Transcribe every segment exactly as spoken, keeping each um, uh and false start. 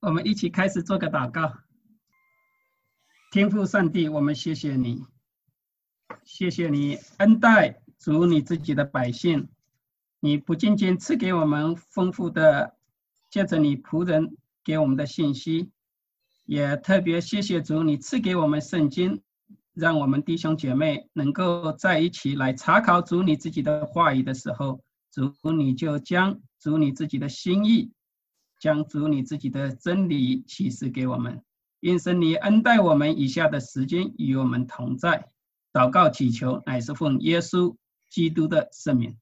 我们一起开始做个祷告。天父上帝，我们谢谢你，谢谢你恩待主你自己的百姓，你不仅仅赐给我们丰富的，借着你仆人给我们的信息，也特别谢谢主你赐给我们圣经，让我们弟兄姐妹能够在一起来查考主你自己的话语的时候，主你就将主你自己的心意，将主你自己的真理启示给我们。愿神你恩待我们以下的时间与我们同在，祷告祈求乃是奉耶稣基督的圣名。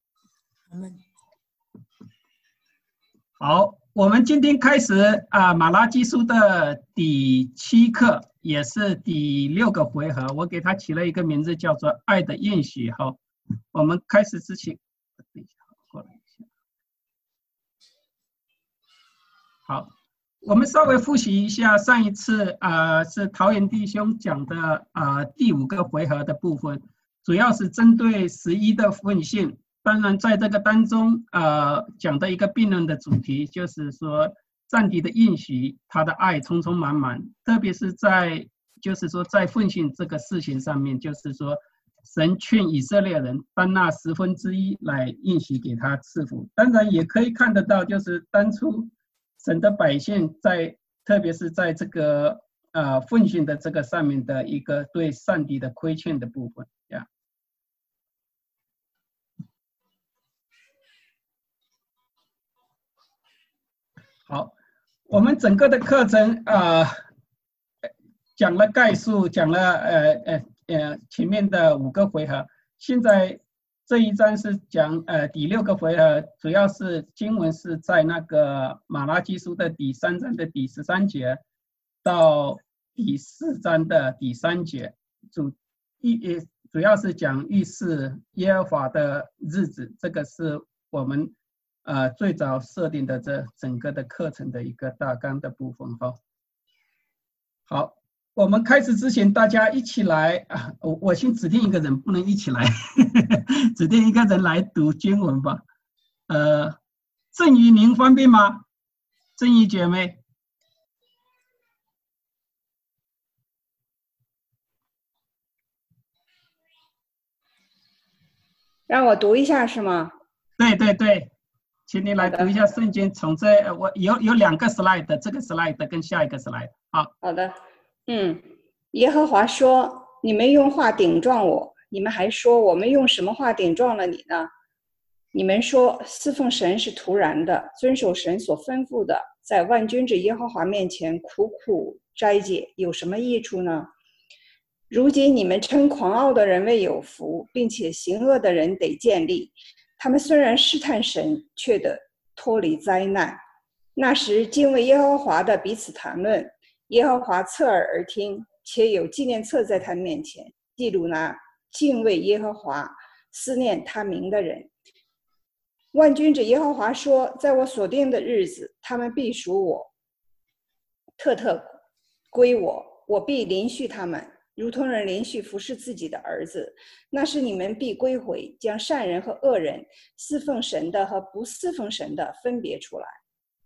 好，我们今天开始啊，马拉基书的第七课，也是第六个回合，我给它起了一个名字叫做爱的应许。好，我们开始之前，等一下，过来一下。好，我们稍微复习一下上一次啊、呃、是桃园弟兄讲的啊、呃、第五个回合的部分，主要是针对十一的奉献。当然在这个当中呃讲的一个辩论的主题就是说上帝的应许，他的爱充充满满，特别是在就是说在奉献这个事情上面，就是说神劝以色列人搬那十分之一来应许给他赐福。当然也可以看得到，就是当初神的百姓在特别是在这个呃奉献的这个上面的一个对上帝的亏欠的部分呀。好，我们整个的课程呃讲了概述，讲了呃呃呃前面的五个回合，现在这一章是讲呃第六个回合，主要是经文是在那个马拉基书的第三章的第十三节到第四章的第三节，主一主要是讲预示耶和华的日子，这个是我们呃最早设定的这整个的课程的一个大纲的部分哈。好。我们开始之前，大家一起来啊！我我先指定一个人，不能一起来，指定一个人来读经文吧。呃，郑怡，您方便吗？郑怡姐妹， 让我读一下是吗？ 对对对，请你来读一下圣经，从这我有有两个 slide， 这个 slide 跟下一个 slide。好， 好的。嗯，耶和华说：“你们用话顶撞我，你们还说我们用什么话顶撞了你呢？你们说侍奉神是徒然的，遵守神所吩咐的，在万军之耶和华面前苦苦斋戒，有什么益处呢？如今你们称狂傲的人为有福，并且行恶的人得建立。他们虽然试探神，却得脱离灾难。那时敬畏耶和华的彼此谈论。”耶和华侧耳而听，且有纪念册在他面前，记录那敬畏耶和华、思念他名的人。万军之耶和华说：“在我所定的日子，他们必属我，特特归我，我必临续他们，如同人临续服侍自己的儿子。那时你们必归回，将善人和恶人、侍奉神的和不侍奉神的分别出来。”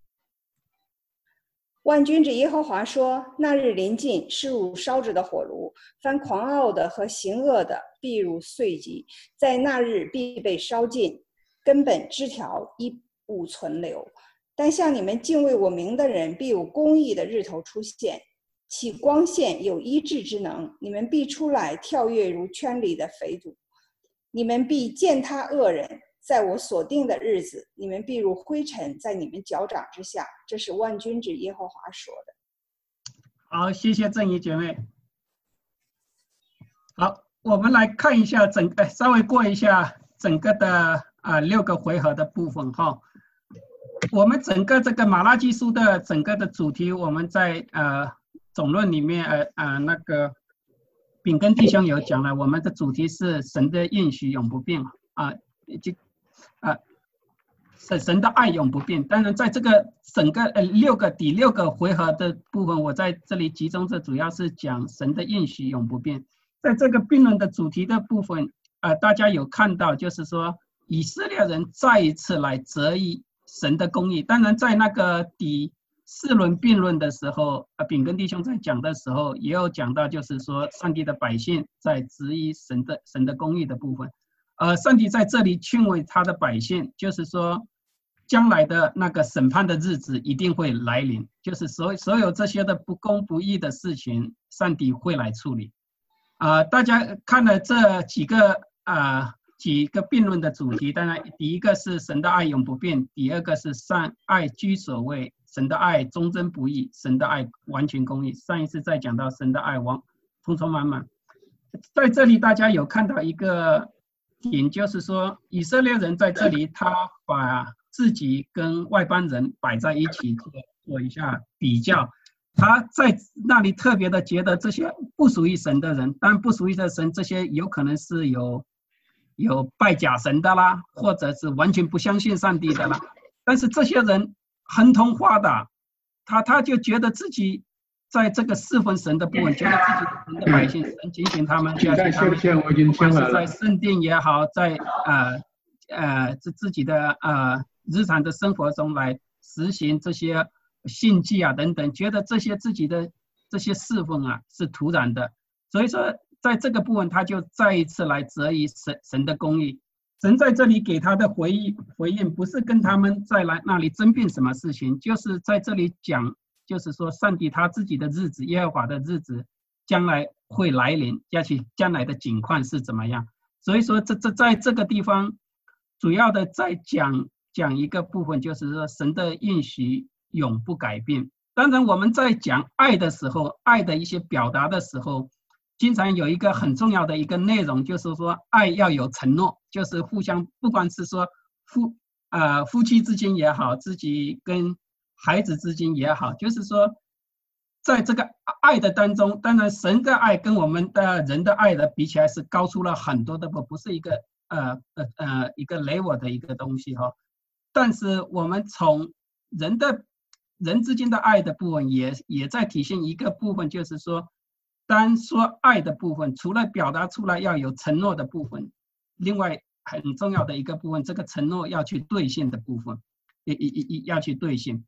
万军之耶和华说：“那日临近，是如烧着的火炉，凡狂傲的和行恶的，必如碎稷，在那日必被烧尽，根本枝条一无存留。但像你们敬畏我名的人，必有公义的日头出现，其光线有医治之能。你们必出来跳跃如圈里的肥犊，你们必践踏恶人。在我所定的日子，你们必如灰尘在你们脚掌之下。”这是万军之耶和华说的。 好，谢谢郑怡姐妹。好，我们来看一下整个，稍微过一下整个的啊、呃、六个回合的部分哈。我们整个这个马拉基书的整个的主题，我们在呃总论里面呃呃那个炳根弟兄有讲了，我们的主题是神的应许永不变啊，就啊。神神的爱永不变。当然，在这个整个呃六个第六个回合的部分，我在这里集中这主要是讲神的应许永不变。在这个辩论的主题的部分，呃，大家有看到，就是说以色列人再一次来质疑神的公义。当然，在那个第四轮并论的时候，呃，炳根弟兄在讲的时候也有讲到，就是说上帝的百姓在质疑神的神的公义的部分。呃，上帝在这里劝慰他的百姓，就是说，将来的那个审判的日子一定会来临，就是所所有这些的不公不义的事情，上帝会来处理。啊、呃，大家看了这几个啊、呃、几个辩论的主题，当然第一个是神的爱永不变，第二个是善爱居首位，神的爱忠贞不移，神的爱完全公义。上一次在讲到神的爱完充充满满，在这里大家有看到一个点，就是说以色列人在这里他把自己跟外邦人摆在一起做做一下比较，他在那里特别的觉得这些不属于神的人，当然不属于的神，这些有可能是有有拜假神的啦，或者是完全不相信上帝的啦，但是这些人亨通发达，他他就觉得自己在这个侍奉神的部分，觉得自己神的百姓，神警醒他们，叫他们，不管是在圣殿也好，在呃呃自自己的呃日常的生活中来实行这些信迹啊等等，觉得这些自己的这些侍奉啊是徒然的，所以说在这个部分他就再一次来质疑神神的公义。神在这里给他的回应回应不是跟他们再来那里争辩什么事情，就是在这里讲。就是说，上帝他自己的日子，耶和华的日子，将来会来临，而且将来的景况是怎么样？所以说这，这在这个地方，主要的在讲讲一个部分，就是说神的应许永不改变。当然，我们在讲爱的时候，爱的一些表达的时候，经常有一个很重要的一个内容，就是说爱要有承诺，就是互相，不管是说夫呃夫妻之间也好，自己跟孩子之间也好，就是说，在这个爱的当中，当然神的爱跟我们的人的爱的比起来是高出了很多的，不是一个呃呃呃一个 level 的一个东西哈。但是我们从人的人之间的爱的部分也也在体现一个部分，就是说，单说爱的部分，除了表达出来要有承诺的部分，另外很重要的一个部分，这个承诺要去兑现的部分，也也也要去兑现。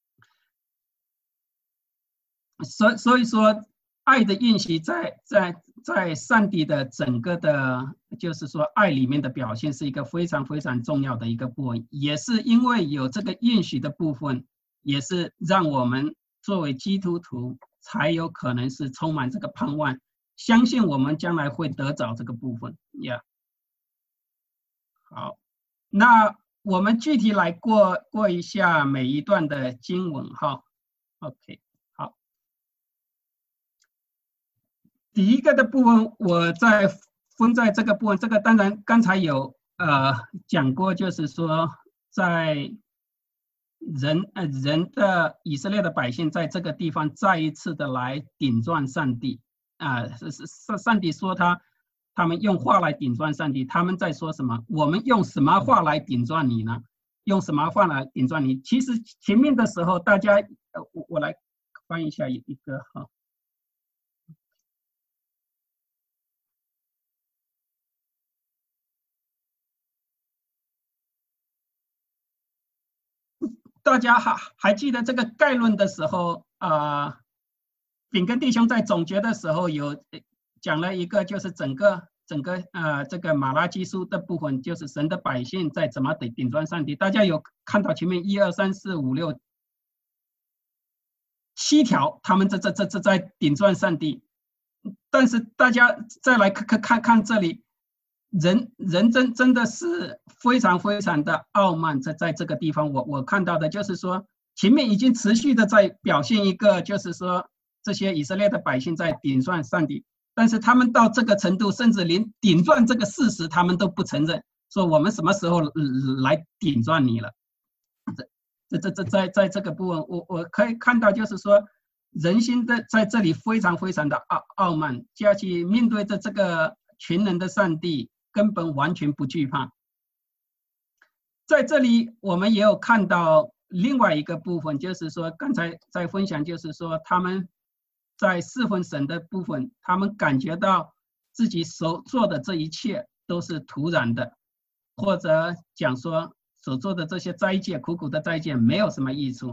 所所以说，爱的应许在在在上帝的整个的，就是说爱里面的表现是一个非常非常重要的一个部分，也是因为有这个应许的部分，也是让我们作为基督徒才有可能是充满这个盼望，相信我们将来会得着这个部分呀。Yeah. 好，那我们具体来过过一下每一段的经文哈。OK。第一个的部分，我在分在这个部分，这个当然刚才有呃讲过，就是说在人呃人的以色列的百姓在这个地方再一次的来顶撞上帝啊，是是上上帝说他他们用话来顶撞上帝，他们在说什么？我们用什么话来顶撞你呢？用什么话来顶撞你？其实前面的时候，大家呃我我来翻一下一个哈。大家还还记得这个概论的时候啊、呃，炳根弟兄在总结的时候有讲了一个，就是整个整个呃这个马拉基书的部分，就是神的百姓在怎么顶顶撞上帝。大家有看到前面一二三四五六七条，他们这这这这在顶撞上帝。但是大家再来看看看看这里。人人真真的是非常非常的傲慢，在在这个地方我，我我看到的就是说，前面已经持续的在表现一个，就是说这些以色列的百姓在顶撞上帝，但是他们到这个程度，甚至连顶撞这个事实他们都不承认，说我们什么时候来顶撞你了？这这这在在这个部分，我我可以看到，就是说人心的在这里非常非常的傲傲慢，加去面对着这个全能的上帝。根本完全不惧怕。在这里，我们也有看到另外一个部分，就是说，刚才在分享，就是说，他们在侍奉神的部分，他们感觉到自己所做的这一切都是徒然的，或者讲说所做的这些斋戒，苦苦的斋戒没有什么益处。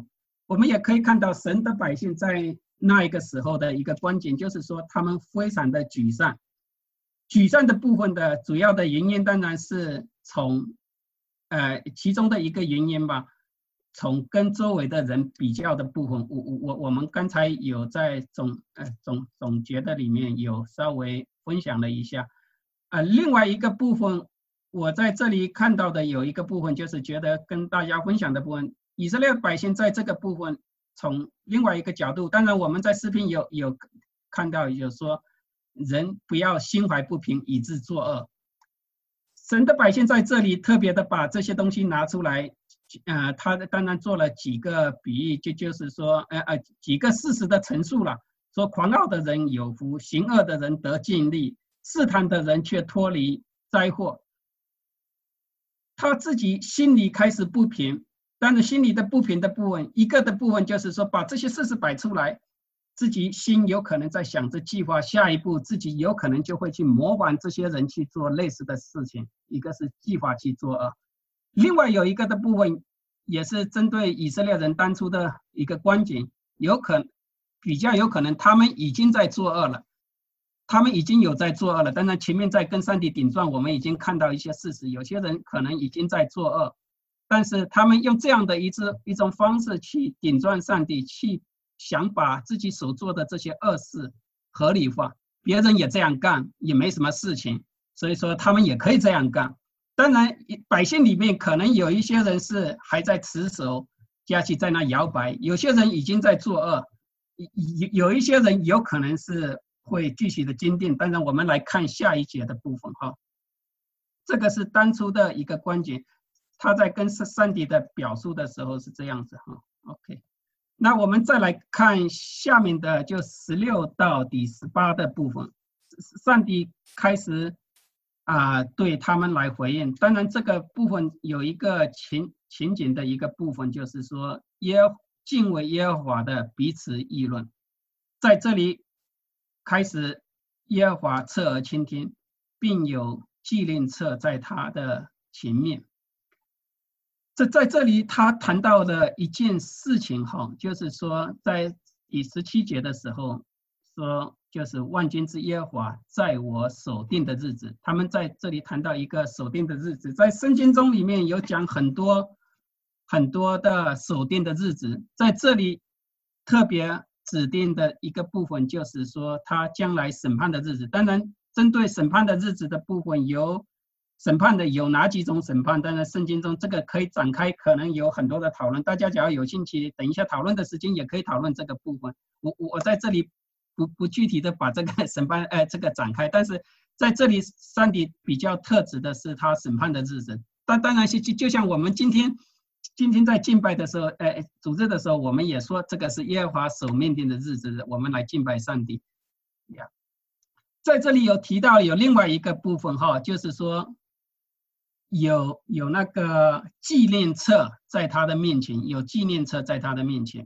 我们也可以看到神的百姓在那一个时候的一个光景，就是说他们非常的沮丧。沮丧的部分的主要的原因当然是从，呃，其中的一个原因吧，从跟周围的人比较的部分，我我我们刚才有在总呃总总结的里面有稍微分享了一下，呃，另外一个部分，我在这里看到的有一个部分，就是觉得跟大家分享的部分，以色列百姓在这个部分从另外一个角度，当然我们在视频有有看到有说。人不要心怀不平，以致作恶。神的百姓在这里特别的把这些东西拿出来，呃，他当然做了几个比喻，就就是说，呃呃，几个事实的陈述了。说狂傲的人有福，行恶的人得尽力，试探的人却脱离灾祸。他自己心里开始不平，但是心里的不平的部分，一个的部分就是说，把这些事实摆出来。自己心有可能在想着计划下一步，自己有可能就会去模仿这些人去做类似的事情。一个是计划去做恶，另外有一个的部分也是针对以色列人当初的一个观景，有可比较有可能他们已经在作恶了，他们已经有在作恶了。当然前面在跟上帝顶撞，我们已经看到一些事实，有些人可能已经在作恶，但是他们用这样的一次一种方式去顶撞上帝，去想把自己所做的这些恶事合理化，别人也这样干，也没什么事情，所以说他们也可以这样干。当然，百姓里面可能有一些人是还在持守，加起在那摇摆；有些人已经在作恶，有有一些人有可能是会继续的坚定。当然，我们来看下一节的部分哈，这个是当初的一个观点，他在跟上帝的表述的时候是这样子哈。OK。那我们再来看下面的，就十六到第十八的部分，上帝开始啊、呃、对他们来回应。当然，这个部分有一个情情景的一个部分，就是说耶敬畏耶和华的彼此议论，在这里开始耶和华侧耳倾听，并有纪念册在他的前面。这在这里，他谈到的一件事情哈，就是说，在第十七节的时候说，就是万军之耶和华在我守定的日子。他们在这里谈到一个守定的日子，在圣经中里面有讲很多很多的守定的日子，在这里特别指定的一个部分，就是说他将来审判的日子。当然，针对审判的日子的部分有。审判的有哪几种审判？当然，圣经中这个可以展开，可能有很多的讨论。大家只要有兴趣，等一下讨论的时间也可以讨论这个部分。我我在这里不不具体的把这个审判呃这个展开，但是在这里上帝比较特指的是他审判的日子。但当然是就就像我们今天今天在敬拜的时候，呃主日的时候，我们也说这个是耶和华所命定的日子，我们来敬拜上帝。在这里有提到有另外一个部分哈，就是说。有有那个纪念册在他的面前，有纪念册在他的面前。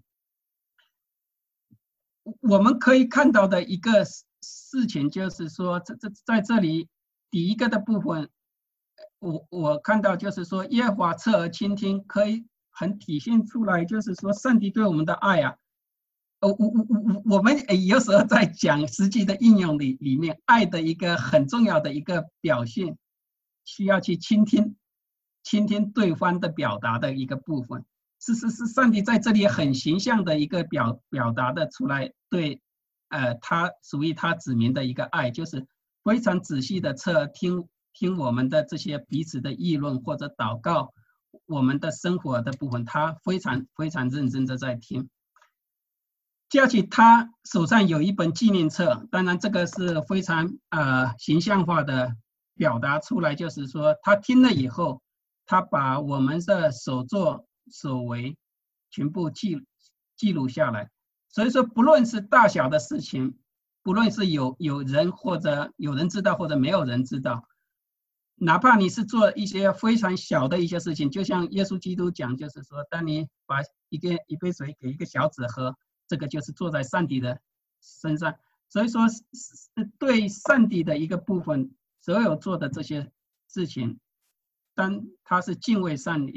我们可以看到的一个事情就是说，这这在这里第一个的部分，我我看到就是说，耶和华侧耳倾听，可以很体现出来，就是说上帝对我们的爱啊。呃，我我我我们有时候在讲实际的应用里里面，爱的一个很重要的一个表现。需要去倾听，倾听对方的表达的一个部分，是是是，上帝在这里很形象的一个表表达的出来，对，呃，他属于他子民的一个爱，就是非常仔细的侧听听我们的这些彼此的议论或者祷告，我们的生活的部分，他非常非常认真的在听。加起他手上有一本纪念册，当然这个是非常呃形象化的。表达出来就是说，他听了以后，他把我们的所作所为全部记记录下来。所以说，不论是大小的事情，不论是有有人或者有人知道或者没有人知道，哪怕你是做一些非常小的一些事情，就像耶稣基督讲，就是说，当你把一个一杯水给一个小子喝，这个就是坐在上帝的身上。所以说，对上帝的一个部分。所有做的这些事情，当他是敬畏上帝，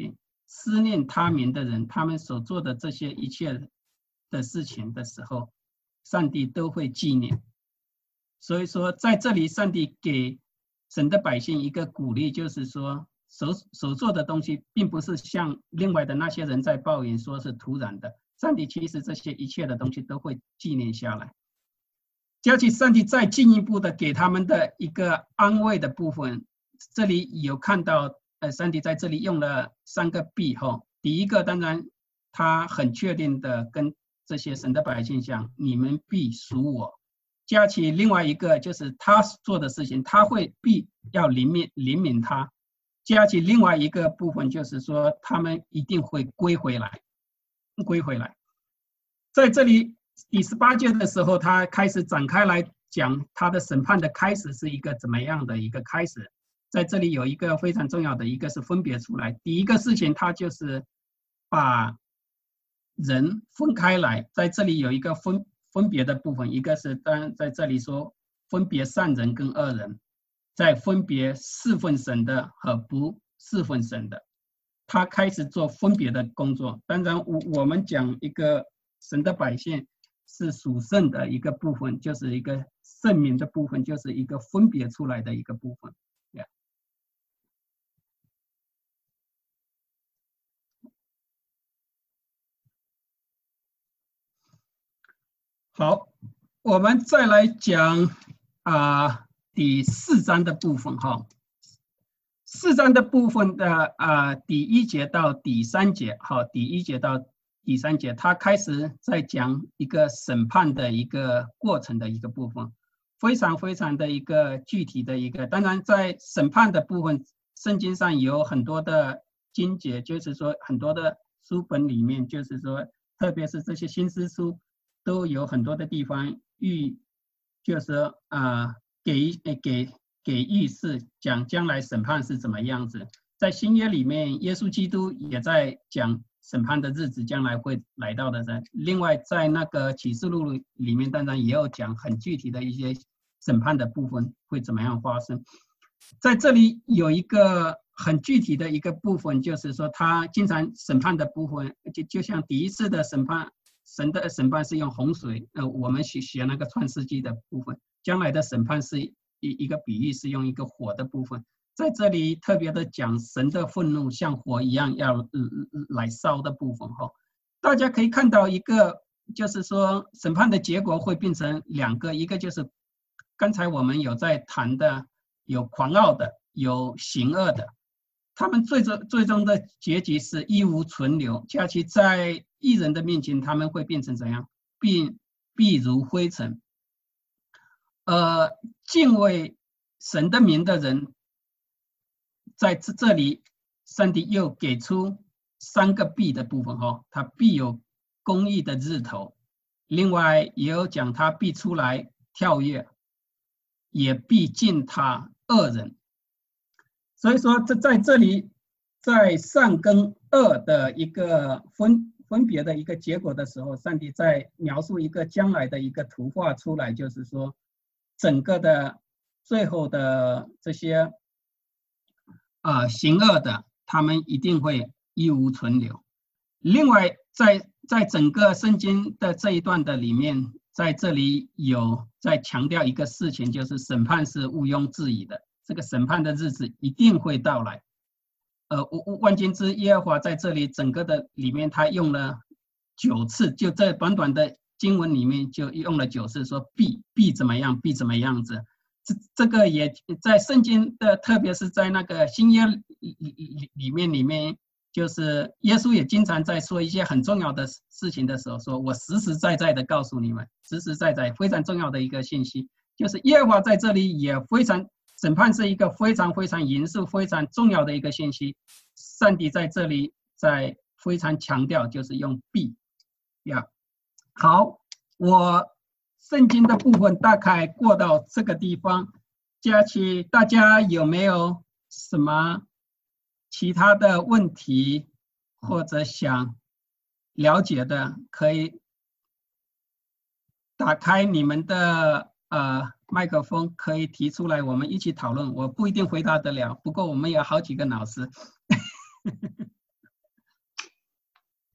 思念他民的人，他们所做的这些一切的事情的时候，上帝都会纪念。所以说，在这里，上帝给神的百姓一个鼓励，就是说，所所做的东西，并不是像另外的那些人在抱怨说是突然的。上帝其实这些一切的东西都会纪念下来。加起上帝再进一步的给他们的一个安慰的部分，这里有看到，呃，上帝在这里用了三个必哈。第一个，当然他很确定的跟这些神的百姓讲，你们必属我。加起另外一个就是他做的事情，他会必要怜悯怜悯他。加起另外一个部分就是说，他们一定会归回来，归回来。在这里第十八节的时候，他开始展开来讲他的审判的开始是一个怎么样的一个开始。在这里有一个非常重要的一个是分别出来。第一个事情，他就是把人分开来，在这里有一个分分别的部分，一个是当然在这里说分别善人跟恶人，再分别侍奉神的和不侍奉神的，他开始做分别的工作。当然我我们讲一个神的百姓是属圣的一个部分，就是一个圣民的部分，就是一个分别出来的一个部分。Yeah. 好，我们再来讲啊、呃、第四章的部分哈。四章的部分的啊、呃、第一节到第三节，好，第一节到第三节，他开始在讲一个审判的一个过程的一个部分，非常非常的一个具体的一个。当然，在审判的部分，圣经上有很多的经节，就是说很多的书本里面，就是说，特别是这些新诗书，都有很多的地方预，就是啊、呃、给给给预示讲将来审判是怎么样子。在新约里面，耶稣基督也在讲审判的日子将来会来到的人。另外，在那个启示录里面，当然也有讲很具体的一些审判的部分会怎么样发生。在这里有一个很具体的一个部分，就是说他经常审判的部分，就就像第一次的审判，神的审判是用洪水，呃，我们学学那个创世纪的部分，将来的审判是一一个比喻，是用一个火的部分。在这里特别的讲神的愤怒像火一样要、呃、来烧的部分哈，大家可以看到一个，就是说审判的结果会变成两个，一个就是刚才我们有在谈的，有狂傲的，有行恶的，他们最终最终的结局是一无存留，加其在义人的面前，他们会变成怎样？必必如灰尘。呃，敬畏神的名的人。在这里，上帝又给出三个必的部分哈，他必有公义的日头，另外也有讲他必出来跳跃，也必尽他恶人。所以说，这在这里，在善跟恶的一个分分别的一个结果的时候，上帝在描述一个将来的一个图画出来，就是说，整个的最后的这些。呃，行恶的，他们一定会一无存留。另外，在在整个圣经的这一段的里面，在这里有在强调一个事情，就是审判是毋庸置疑的，这个审判的日子一定会到来。呃，万军之耶和华在这里整个的里面，他用了九次，就在短短的经文里面就用了九次，说必必怎么样，必怎么样子。这这个也在圣经的，特别是在那个新约里里面里面，就是耶稣也经常在说一些很重要的事情的时候，说我实实在在的告诉你们，实实在在非常重要的一个信息，就是耶和华在这里也非常审判是一个非常非常严肃、非常重要的一个信息。上帝在这里在非常强调，就是用必呀。好，我。圣经的部分大概过到这个地方，佳琪，大家有没有什么其他的问题或者想了解的，可以打开你们的呃麦克风，可以提出来，我们一起讨论。我不一定回答得了，不过我们有好几个老师。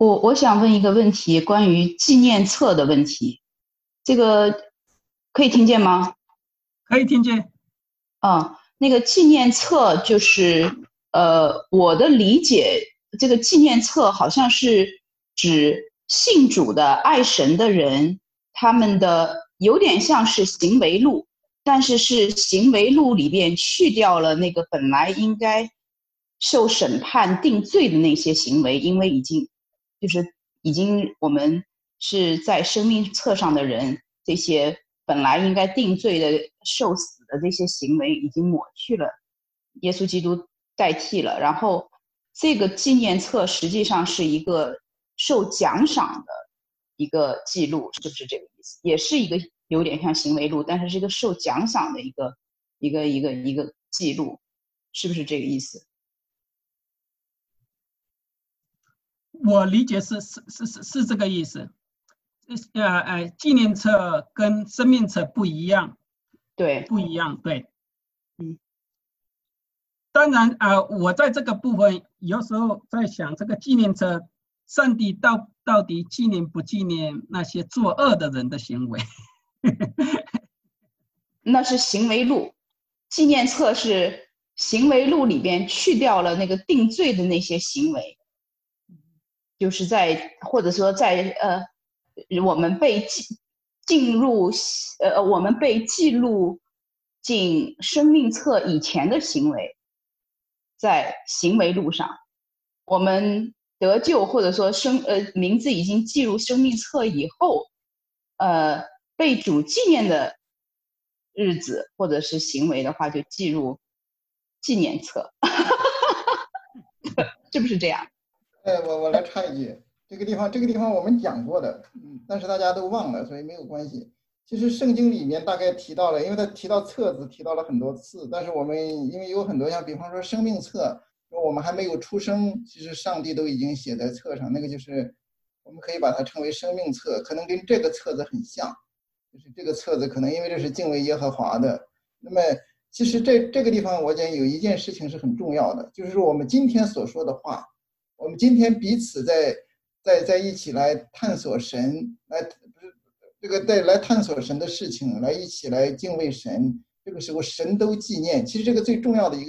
我我想问一个问题，关于纪念册的问题，这个可以听见吗？ 可以听见。 啊，那个纪念册就是呃，我的理解，这个纪念册好像是指信主的爱神的人，他们的有点像是行为录，但是是行为录里边去掉了那个本来应该受审判定罪的那些行为，因为已经就是已经我们是在生命册上的人，这些本来应该定罪的受死的这些行为已经抹去了，耶稣基督代替了。然后这个纪念册实际上是一个受奖赏的一个记录，是不是这个意思？也是一个有点像行为录，但是是一个受奖赏的一个一个一个一个记录，是不是这个意思？ 我理解是是是是是这个意思。呃呃，纪念册跟生命册不一样。 对， 不一样，对。 嗯。 当然啊、呃，我在这个部分有时候在想，这个纪念册，上帝到到底纪念不纪念那些作恶的人的行为？ 那是行为录，纪念册是行为录里边去掉了那个定罪的那些行为，就是在或者说在呃，我们被进进入呃，我们被记录进生命册以前的行为，在行为录上，我们得救或者说生呃名字已经记入生命册以后，呃被主纪念的日子或者是行为的话，就记入纪念册，是不是这样？ 哎，我我来插一句，这个地方这个地方我们讲过的，嗯，但是大家都忘了，所以没有关系。其实圣经里面大概提到了，因为他提到册子提到了很多次，但是我们因为有很多像比方说生命册，我们还没有出生，其实上帝都已经写在册上，那个就是我们可以把它称为生命册，可能跟这个册子很像，就是这个册子可能因为这是敬畏耶和华的。那么其实这这个地方我讲有一件事情是很重要的，就是说我们今天所说的话，我们今天彼此在在在一起来探索神，来不是这个在来探索神的事情，来一起来敬畏神。这个时候神都纪念。其实这个最重要的一个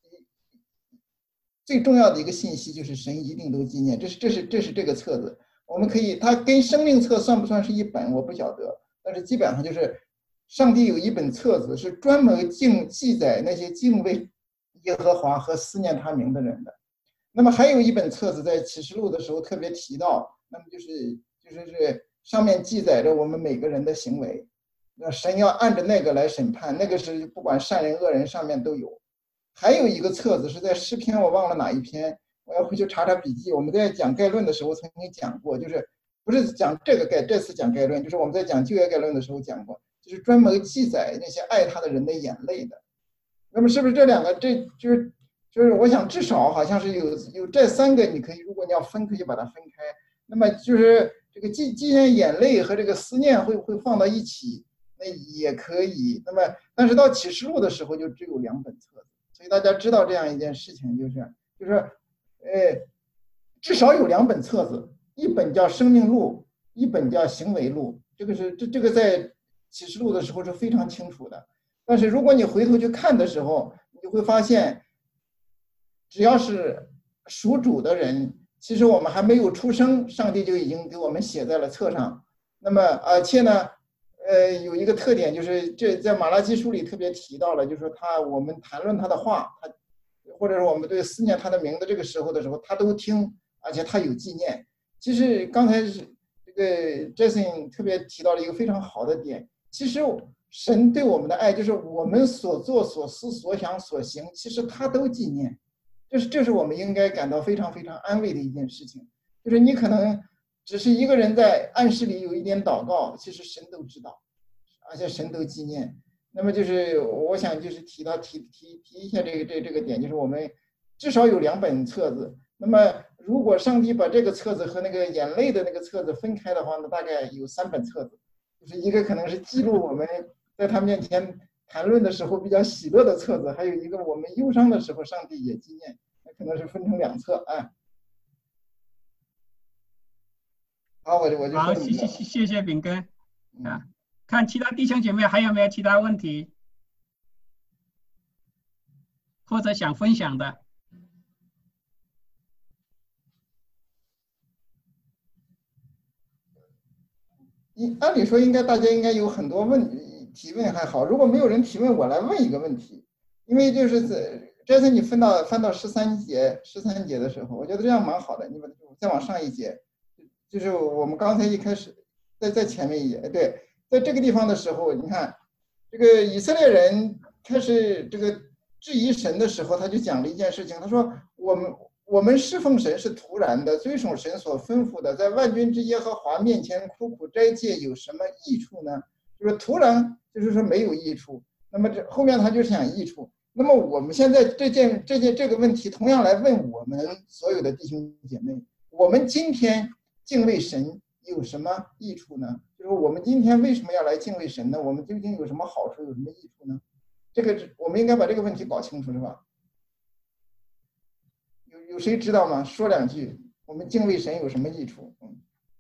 最重要的一个信息就是神一定都纪念。这是这是这是这个册子，我们可以它跟生命册算不算是一本我不晓得，但是基本上就是上帝有一本册子是专门敬记载那些敬畏耶和华和思念他名的人的。那么还有一本册子在启示录的时候特别提到，那么就是就是是上面记载着我们每个人的行为，那神要按着那个来审判，那个是不管善人恶人上面都有。还有一个册子是在诗篇，我忘了哪一篇，我要回去查查笔记。我们在讲概论的时候曾经讲过，就是不是讲这个概这次讲概论，就是我们在讲旧约概论的时候讲过，就是专门记载那些爱他的人的眼泪的。那么是不是这两个这就是就是我想至少好像是有有这三个，你可以如果你要分可以把它分开。那么就是这个纪纪念眼泪和这个思念会会放到一起，那也可以。那么但是到启示录的时候就只有两本册子，所以大家知道这样一件事情，就是就是呃至少有两本册子，一本叫生命录，一本叫行为录。这个是这这个在启示录的时候是非常清楚的。但是如果你回头去看的时候，你就会发现只要是属主的人，其实我们还没有出生，上帝就已经给我们写在了册上。那么而且呢呃有一个特点，就是这在马拉基书里特别提到了，就是说他我们谈论他的话，他或者是我们对思念他的名的这个时候的时候他都听，而且他有纪念。其实刚才是这个 Jason 特别提到了一个非常好的点，其实神对我们的爱，就是我们所做所思所想所行，其实他都纪念。这是这是我们应该感到非常非常安慰的一件事情。就是你可能只是一个人在暗室里有一点祷告，其实神都知道，而且神都纪念。那么就是我想就是提到提提提一下这个这这个点，就是我们至少有两本册子。那么如果上帝把这个册子和那个眼泪的那个册子分开的话呢，大概有三本册子，就是一个可能是记录我们在他面前谈论的时候比较喜乐的册子，还有一个我们忧伤的时候上帝也纪念，那可能是分成两册。哎， 好，我就我就好，谢谢谢谢炳根啊。看其他弟兄姐妹还有没有其他问题，或者想分享的？ 应按理说应该大家应该有很多问提问还好，如果没有人提问，我来问一个问题，因为就是这次你分到翻到十三节十三节的时候，我觉得这样蛮好的。你把再往上一节，就是我们刚才一开始在在前面一页，对，在这个地方的时候，你看这个以色列人开始这个质疑神的时候，他就讲了一件事情，他说我们。我们侍奉神是徒然的，遵守神所吩咐的，在万军之耶和华面前苦苦斋戒有什么益处呢？就是徒然，就是说没有益处。那么这后面他就想益处。那么我们现在这件这件这个问题，同样来问我们所有的弟兄姐妹：我们今天敬畏神有什么益处呢？就是我们今天为什么要来敬畏神呢？我们究竟有什么好处，有什么益处呢？这个我们应该把这个问题搞清楚，是吧？有谁知道吗？说两句，我们敬畏神有什么益处？嗯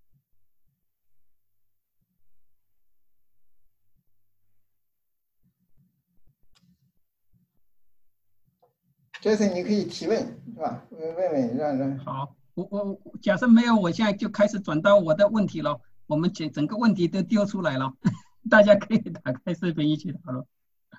，Jason， 你可以提问，是吧？问问让让。 好，我我假设没有，我现在就开始转到我的问题了。我们整整个问题都丢出来了，大家可以打开视频一起讨论。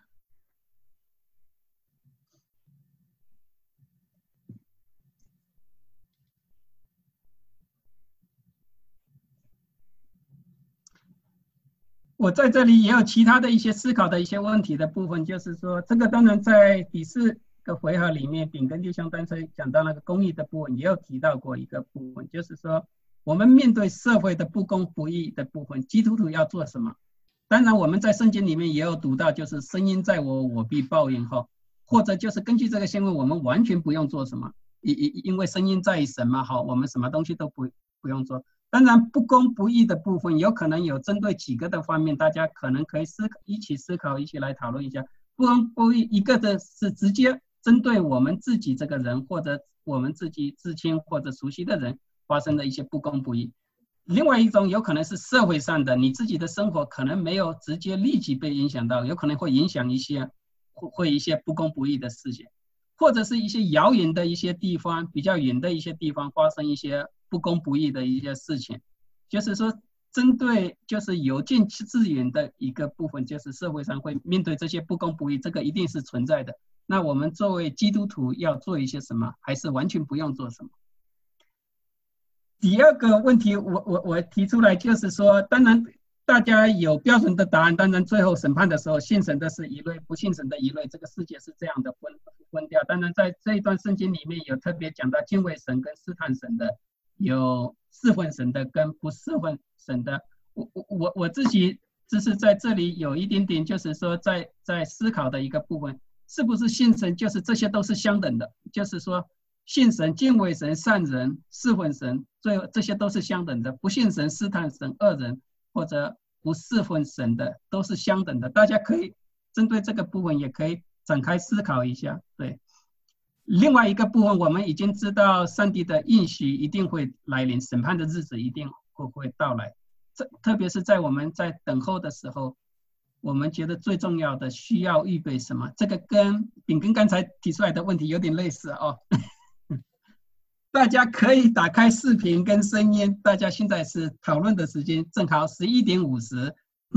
我在这里也有其他的一些思考的一些问题的部分，就是说，这个当然在第四个回合里面，炳根弟兄刚才讲到那个公义的部分，也有提到过一个部分，就是说，我们面对社会的不公不义的部分，基督徒要做什么？当然，我们在圣经里面也有读到，就是声音在我，我必报应后，或者就是根据这个新闻，我们完全不用做什么，因因因为声音在神嘛，好，我们什么东西都不不用做。当然，不公不义的部分有可能有针对几个的方面，大家可能可以思考，一起思考，一起来讨论一下。不公不义，一个的是直接针对我们自己这个人，或者我们自己至亲或者熟悉的人发生的一些不公不义；另外一种有可能是社会上的，你自己的生活可能没有直接立即被影响到，有可能会影响一些会会一些不公不义的事情，或者是一些遥远的一些地方，比较远的一些地方发生一些不公不义的一些事情，就是说针对就是有近致远的一个部分，就是社会上会面对这些不公不义，这个一定是存在的。那我们作为基督徒要做一些什么，还是完全不用做什么？第二个问题我我我提出来就是说，当然大家有标准的答案，当然最后审判的时候，信神的是一类，不信神的一类，这个世界是这样的分分掉。当然在这一段圣经里面有特别讲到敬畏神跟试探神的，有侍奉神的跟不侍奉神的。我我我自己只是在这里有一点点，就是说在在思考的一个部分，是不是信神就是这些都是相等的？就是说信神、敬畏神、善人、侍奉神，最后这些都是相等的。不信神、试探神、恶人或者不侍奉神的都是相等的。大家可以针对这个部分也可以展开思考一下。对，另外一个部分，我们已经知道上帝的应许一定会来临，审判的日子一定会会到来。这特别是在我们在等候的时候，我们觉得最重要的需要预备什么？这个跟炳根刚才提出来的问题有点类似哦。大家可以打开视频跟声音，大家现在是讨论的时间，正好十一点五十。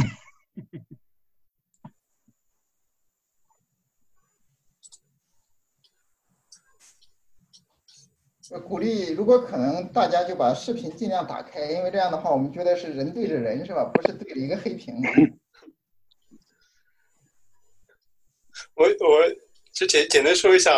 鼓励，如果可能，大家就把视频尽量打开，因为这样的话，我们觉得是人对着人，是吧？不是对着一个黑屏。 我我就简简单说一下，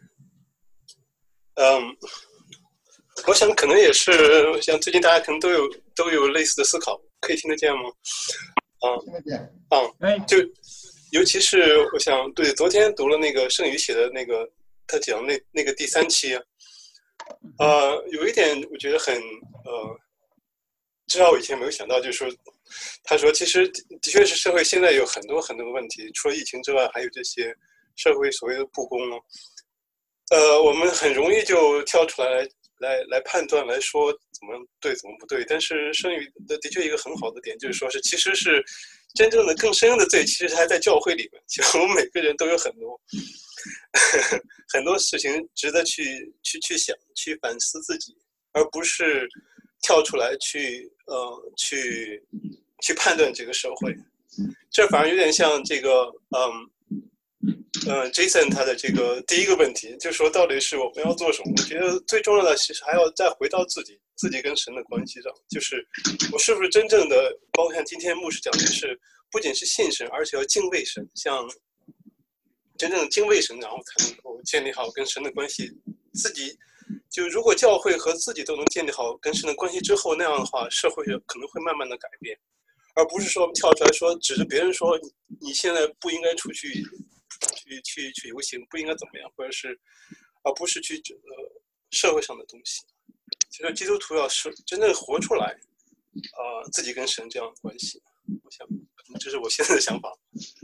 嗯，我想可能也是，像最近大家可能都有都有类似的思考，可以听得见吗？啊， 听得见。 啊，就尤其是我想，对，昨天读了那个盛宇写的那个，他讲那那个第三期。呃，有一点我觉得很呃，至少我以前没有想到，就是说，他说其实的确是社会现在有很多很多的问题，除了疫情之外，还有这些社会所谓的不公。呃，我们很容易就跳出来来来判断来说， 怎么对怎么不对。但是圣语的的确一个很好的点就是说是其实是真正的更深的罪，其实还在教会里面。其实我们每个人都有很多很多事情值得去去去想，去反思自己，而不是跳出来去呃去去判断这个社会。这反而有点像这个嗯。呃 Jason 他的这个第一个问题就是说到底是我们要做什么。我觉得最重要的其实还要再回到自己自己跟神的关系上，就是我是不是真正的，包括像今天牧师讲的是不仅是信神，而且要敬畏神，像真正的敬畏神，然后才能够建立好跟神的关系。自己就如果教会和自己都能建立好跟神的关系之后，那样的话社会可能会慢慢的改变，而不是说跳出来说指着别人说你你现在不应该出去去去去游行，不应该怎么样，或者是而不是去呃社会上的东西。其实基督徒要是真正活出来呃自己跟神这样的关系，我想可能这是我现在的想法。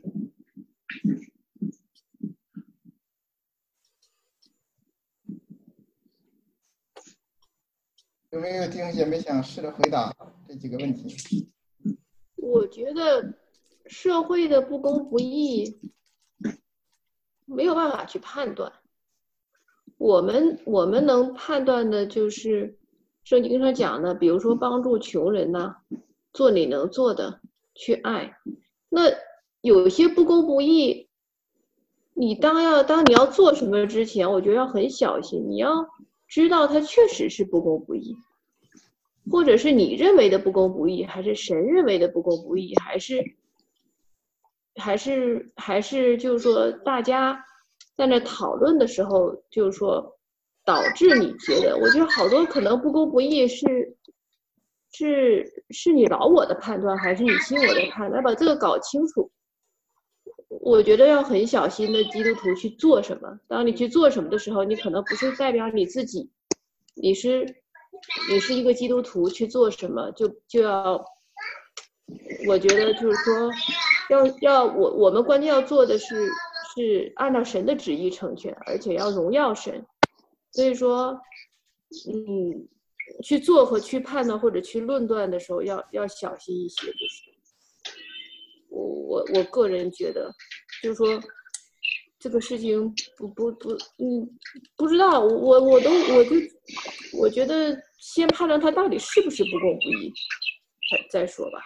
有没有弟兄姐妹想试着回答这几个问题？ 我觉得社会的不公不义没有办法去判断，我们我们能判断的就是圣经上讲的，比如说帮助穷人呐、啊，做你能做的，去爱。那有些不公不义，你当要当你要做什么之前，我觉得要很小心，你要知道它确实是不公不义，或者是你认为的不公不义，还是神认为的不公不义，还是还是还是就是说大家在那讨论的时候，就是说导致你觉得，我觉得好多可能不公不义是是是你老我的判断，还是你新我的判断，把这个搞清楚。我觉得要很小心的基督徒去做什么，当你去做什么的时候，你可能不是代表你自己，你是你是一个基督徒去做什么，就就要我觉得就是说要要我我们关键要做的是是按照神的旨意成全，而且要荣耀神。所以说嗯去做和去判断或者去论断的时候要要小心一些，就是我我我个人觉得就是说这个事情不不不嗯不知道，我我都我就我觉得先判断它到底是不是不公不义再再说吧。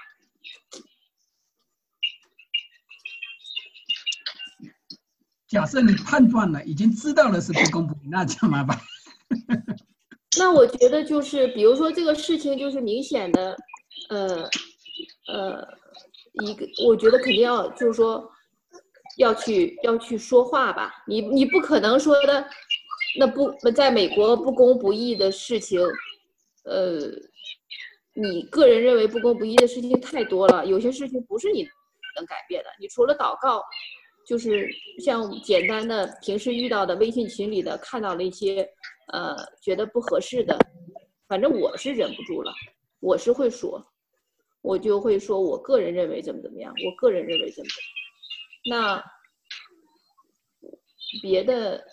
假设你判断了，已经知道了是不公不义，那怎么办？ 那我觉得就是，比如说这个事情就是明显的，呃呃，一个我觉得肯定要就是说要去要去说话吧。你你不可能说的，那不在美国不公不义的事情，呃，你个人认为不公不义的事情太多了，有些事情不是你能改变的。你除了祷告。就是像简单的平时遇到的微信群里的看到了一些呃觉得不合适的，反正我是忍不住了，我是会说，我就会说我个人认为怎么怎么样，我个人认为怎么怎么样。那别的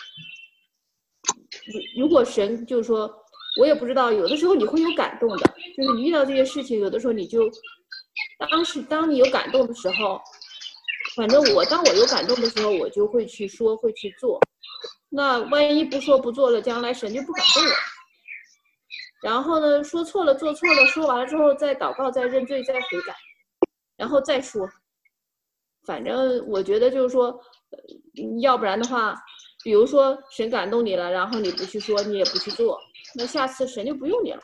如果神就是说我也不知道，有的时候你会有感动的，就是你遇到这些事情，有的时候你就当时当你有感动的时候，反正我当我有感动的时候，我就会去说，会去做。那万一不说不做了，将来神就不感动我。然后呢，说错了，做错了，说完了之后再祷告，再认罪，再悔改，然后再说。反正我觉得就是说，要不然的话，比如说神感动你了，然后你不去说，你也不去做，那下次神就不用你了。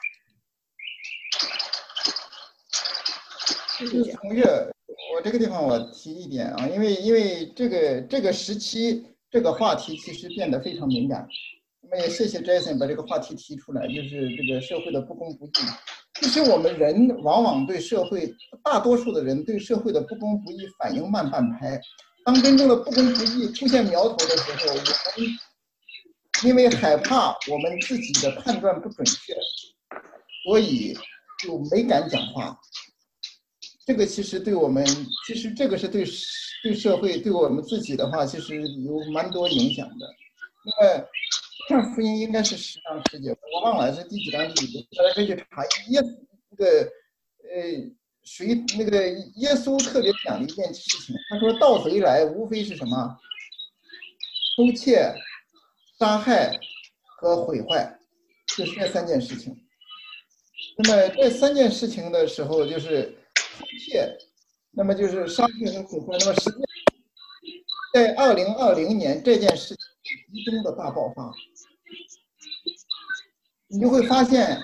就是从月，我这个地方我提一点啊，因为因为这个这个时期这个话题其实变得非常敏感。那么也谢谢 Jason 把这个话题提出来，就是这个社会的不公不义。其实我们人往往对社会，大多数的人对社会的不公不义反应慢半拍。当真正的不公不义出现苗头的时候，我们因为害怕我们自己的判断不准确，所以就没敢讲话。这个其实对我们，其实这个是对对社会、对我们自己的话，其实有蛮多影响的。那么， 看福音应该是十章十节，我忘了是第几章第几节，大家可以去查。耶那个呃谁那个耶稣特别讲的一件事情，他说盗贼来无非是什么？偷窃、杀害和毁坏，就是这三件事情。那么这三件事情的时候，就是偷窃，那么就是杀害和毁坏。那么实际上在二零二零年这件事情集中的大爆发，你就会发现，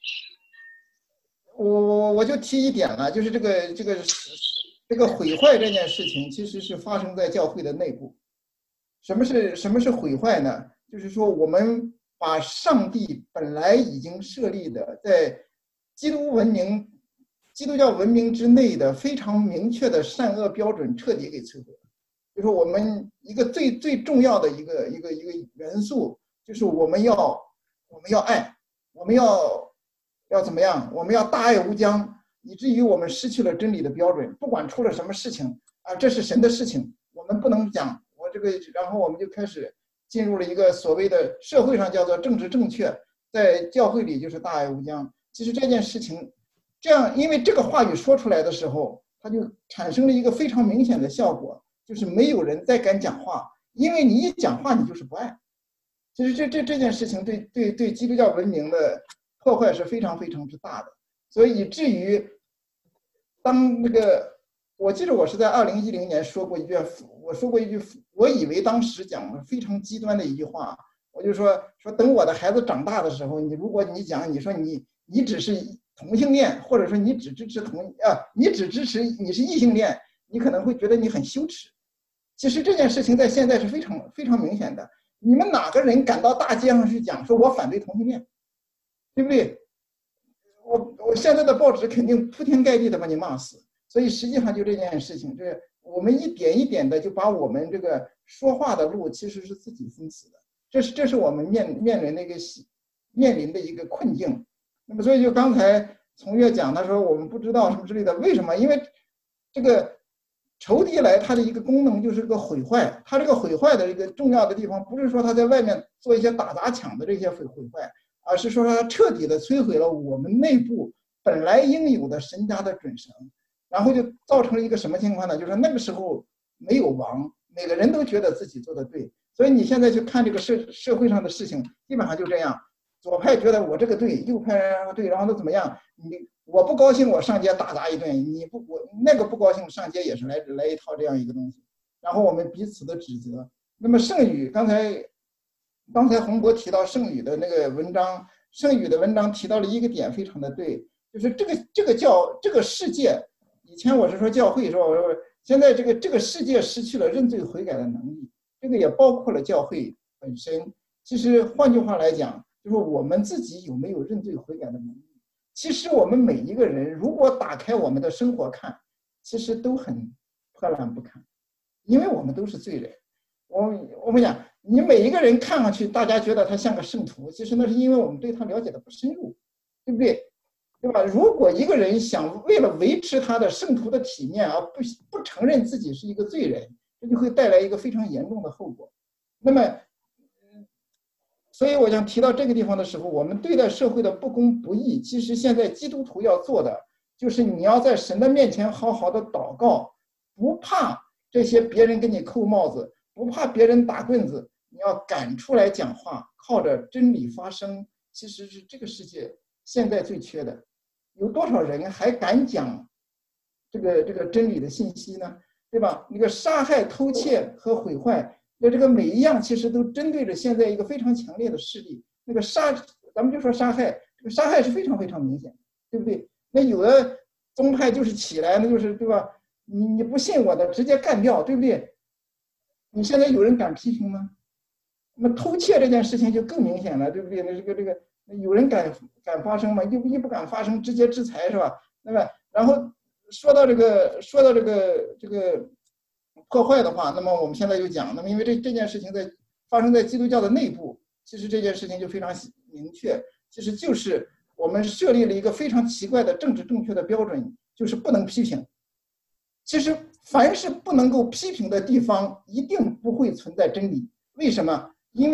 我我我就提一点了，就是这个这个这个毁坏这件事情，其实是发生在教会的内部。什么是什么是毁坏呢？就是说我们把上帝本来已经设立的在基督文明、基督教文明之内的非常明确的善恶标准彻底给摧毁了。就是我们一个最最重要的一个一个一个元素，就是我们要我们要爱，我们要要怎么样？我们要大爱无疆，以至于我们失去了真理的标准。不管出了什么事情啊，这是神的事情，我们不能讲我这个，然后我们就开始进入了一个所谓的社会上叫做政治正确，在教会里就是大爱无疆。其实这件事情，这样因为这个话语说出来的时候，它就产生了一个非常明显的效果。就是没有人再敢讲话，因为你一讲话，你就是不爱。其实这这这件事情对对对基督教文明的破坏是非常非常之大的，所以以至于当那个，我记得我是在二零一零年说过一句，我说过一句，我以为当时讲的非常极端的一句话，我就说说等我的孩子长大的时候，你如果你讲你说你你只是同性恋，或者说你只支持同啊，你只支持你是异性恋，你可能会觉得你很羞耻。其实这件事情在现在是非常非常明显的，你们哪个人敢到大街上去讲说我反对同性恋，对不对？我我现在的报纸肯定铺天盖地的把你骂死。所以实际上就这件事情，就是我们一点一点的就把我们这个说话的路其实是自己封死的，这是这是我们面面临的一个面临的一个困境。那么所以就刚才从岳讲，他说我们不知道什么之类的，为什么？因为这个仇敌来，它的一个功能就是个毁坏。它这个毁坏的一个重要的地方，不是说它在外面做一些打砸抢的这些毁毁坏，而是说它彻底的摧毁了我们内部本来应有的神家的准绳，然后就造成了一个什么情况呢？就是那个时候没有王，每个人都觉得自己做的对，所以你现在去看这个社社会上的事情，基本上就这样，左派觉得我这个对，右派对，然后都怎么样？你我不高兴，我上街打砸一顿；你不我那个不高兴，上街也是来来一套这样一个东西。然后我们彼此的指责。那么圣语，刚才刚才洪博提到圣语的那个文章，圣语的文章提到了一个点，非常的对，就是这个这个教这个世界，以前我是说教会是吧？我说现在这个这个世界失去了认罪悔改的能力，这个也包括了教会本身。其实换句话来讲，就是我们自己有没有认罪悔改的能力？其实我们每一个人，如果打开我们的生活看，其实都很破烂不堪，因为我们都是罪人。我我们讲，你每一个人看上去，大家觉得他像个圣徒，其实那是因为我们对他了解的不深入，对不对？对吧？如果一个人想为了维持他的圣徒的体面而不不承认自己是一个罪人，这就会带来一个非常严重的后果。那么，所以我想提到这个地方的时候，我们对待社会的不公不义，其实现在基督徒要做的就是你要在神的面前好好的祷告，不怕这些别人给你扣帽子，不怕别人打棍子，你要敢出来讲话，靠着真理发声。其实是这个世界现在最缺的，有多少人还敢讲这个这个真理的信息呢？对吧？那个杀害、偷窃和毁坏，那这个每一样其实都针对着现在一个非常强烈的势力。那个杀，咱们就说杀害，这个杀害是非常非常明显，对不对？那有的宗派就是起来，那就是对吧？你你不信我的，直接干掉，对不对？你现在有人敢批评吗？那么偷窃这件事情就更明显了，对不对？那这个这个有人敢敢发声吗？一一不敢发声，直接制裁是吧？那么然后说到这个说到这个这个破坏的话，那么我们现在就讲，那么因为这这件事情在发生在基督教的内部，其实这件事情就非常明确，其实就是我们设立了一个非常奇怪的政治正确的标准，就是不能批评。其实凡是不能够批评的地方，一定不会存在真理。为什么？因为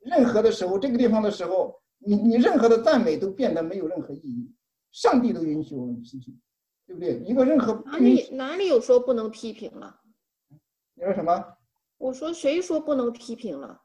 任何的时候，这个地方的时候，你你任何的赞美都变得没有任何意义。上帝都允许我们批评，对不对？一个任何哪里哪里有说不能批评了？ 你说什么？ 我说谁说不能批评了？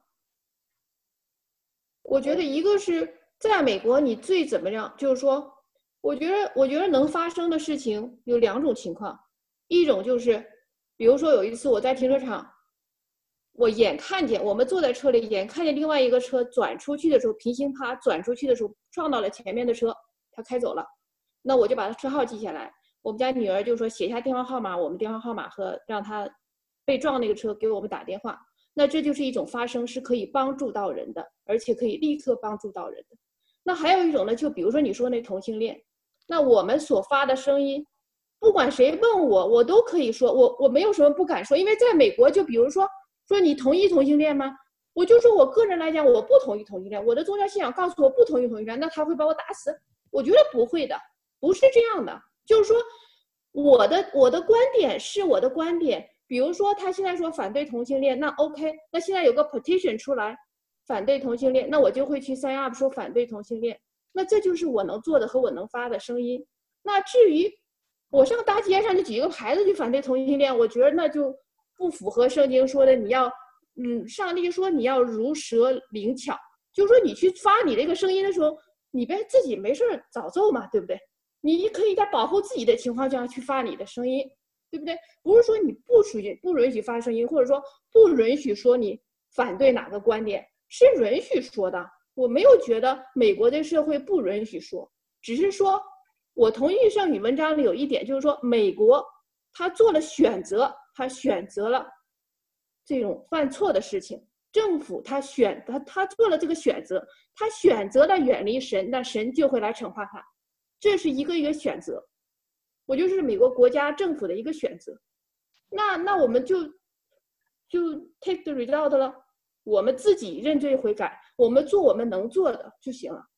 我觉得一个是在美国，你最怎么样，就是说，我觉得我觉得能发生的事情有两种情况，一种就是，比如说有一次我在停车场，我眼看见我们坐在车里，眼看见另外一个车转出去的时候，平行趴转出去的时候撞到了前面的车，他开走了，那我就把他车号记下来。我们家女儿就说写下电话号码，我们电话号码和让他被撞那个车给我们打电话。那这就是一种发声，是可以帮助到人的，而且可以立刻帮助到人的。那还有一种呢，就比如说你说那同性恋，那我们所发的声音，不管谁问我，我都可以说，我我没有什么不敢说，因为在美国，就比如说说你同意同性恋吗？我就说我个人来讲，我不同意同性恋，我的宗教信仰告诉我不同意同性恋，那他会把我打死？我觉得不会的，不是这样的，就是说我的我的观点是我的观点。比如说他现在说反对同性恋，那 OK， 那现在有个 petition 出来反对同性恋，那我就会去 sign up 说反对同性恋，那这就是我能做的和我能发的声音。那至于我上大街上就举一个牌子去反对同性恋，我觉得那就不符合圣经说的你要嗯，上帝说你要如蛇灵巧，就是说你去发你这个声音的时候，你别自己没事早奏嘛，对不对？你可以在保护自己的情况下去发你的声音，对不对？不是说你不属于不允许发声音，或者说不允许说你反对哪个观点，是允许说的。我没有觉得美国的社会不允许说，只是说我同意圣语文章里有一点，就是说美国他做了选择，他选择了这种犯错的事情，政府他选他他做了这个选择，他选择了远离神，那神就会来惩罚他，这是一个一个选择。我就是美国国家政府的一个选择，那那我们就就 take the result 了，我们自己认罪悔改，我们做我们能做的就行了。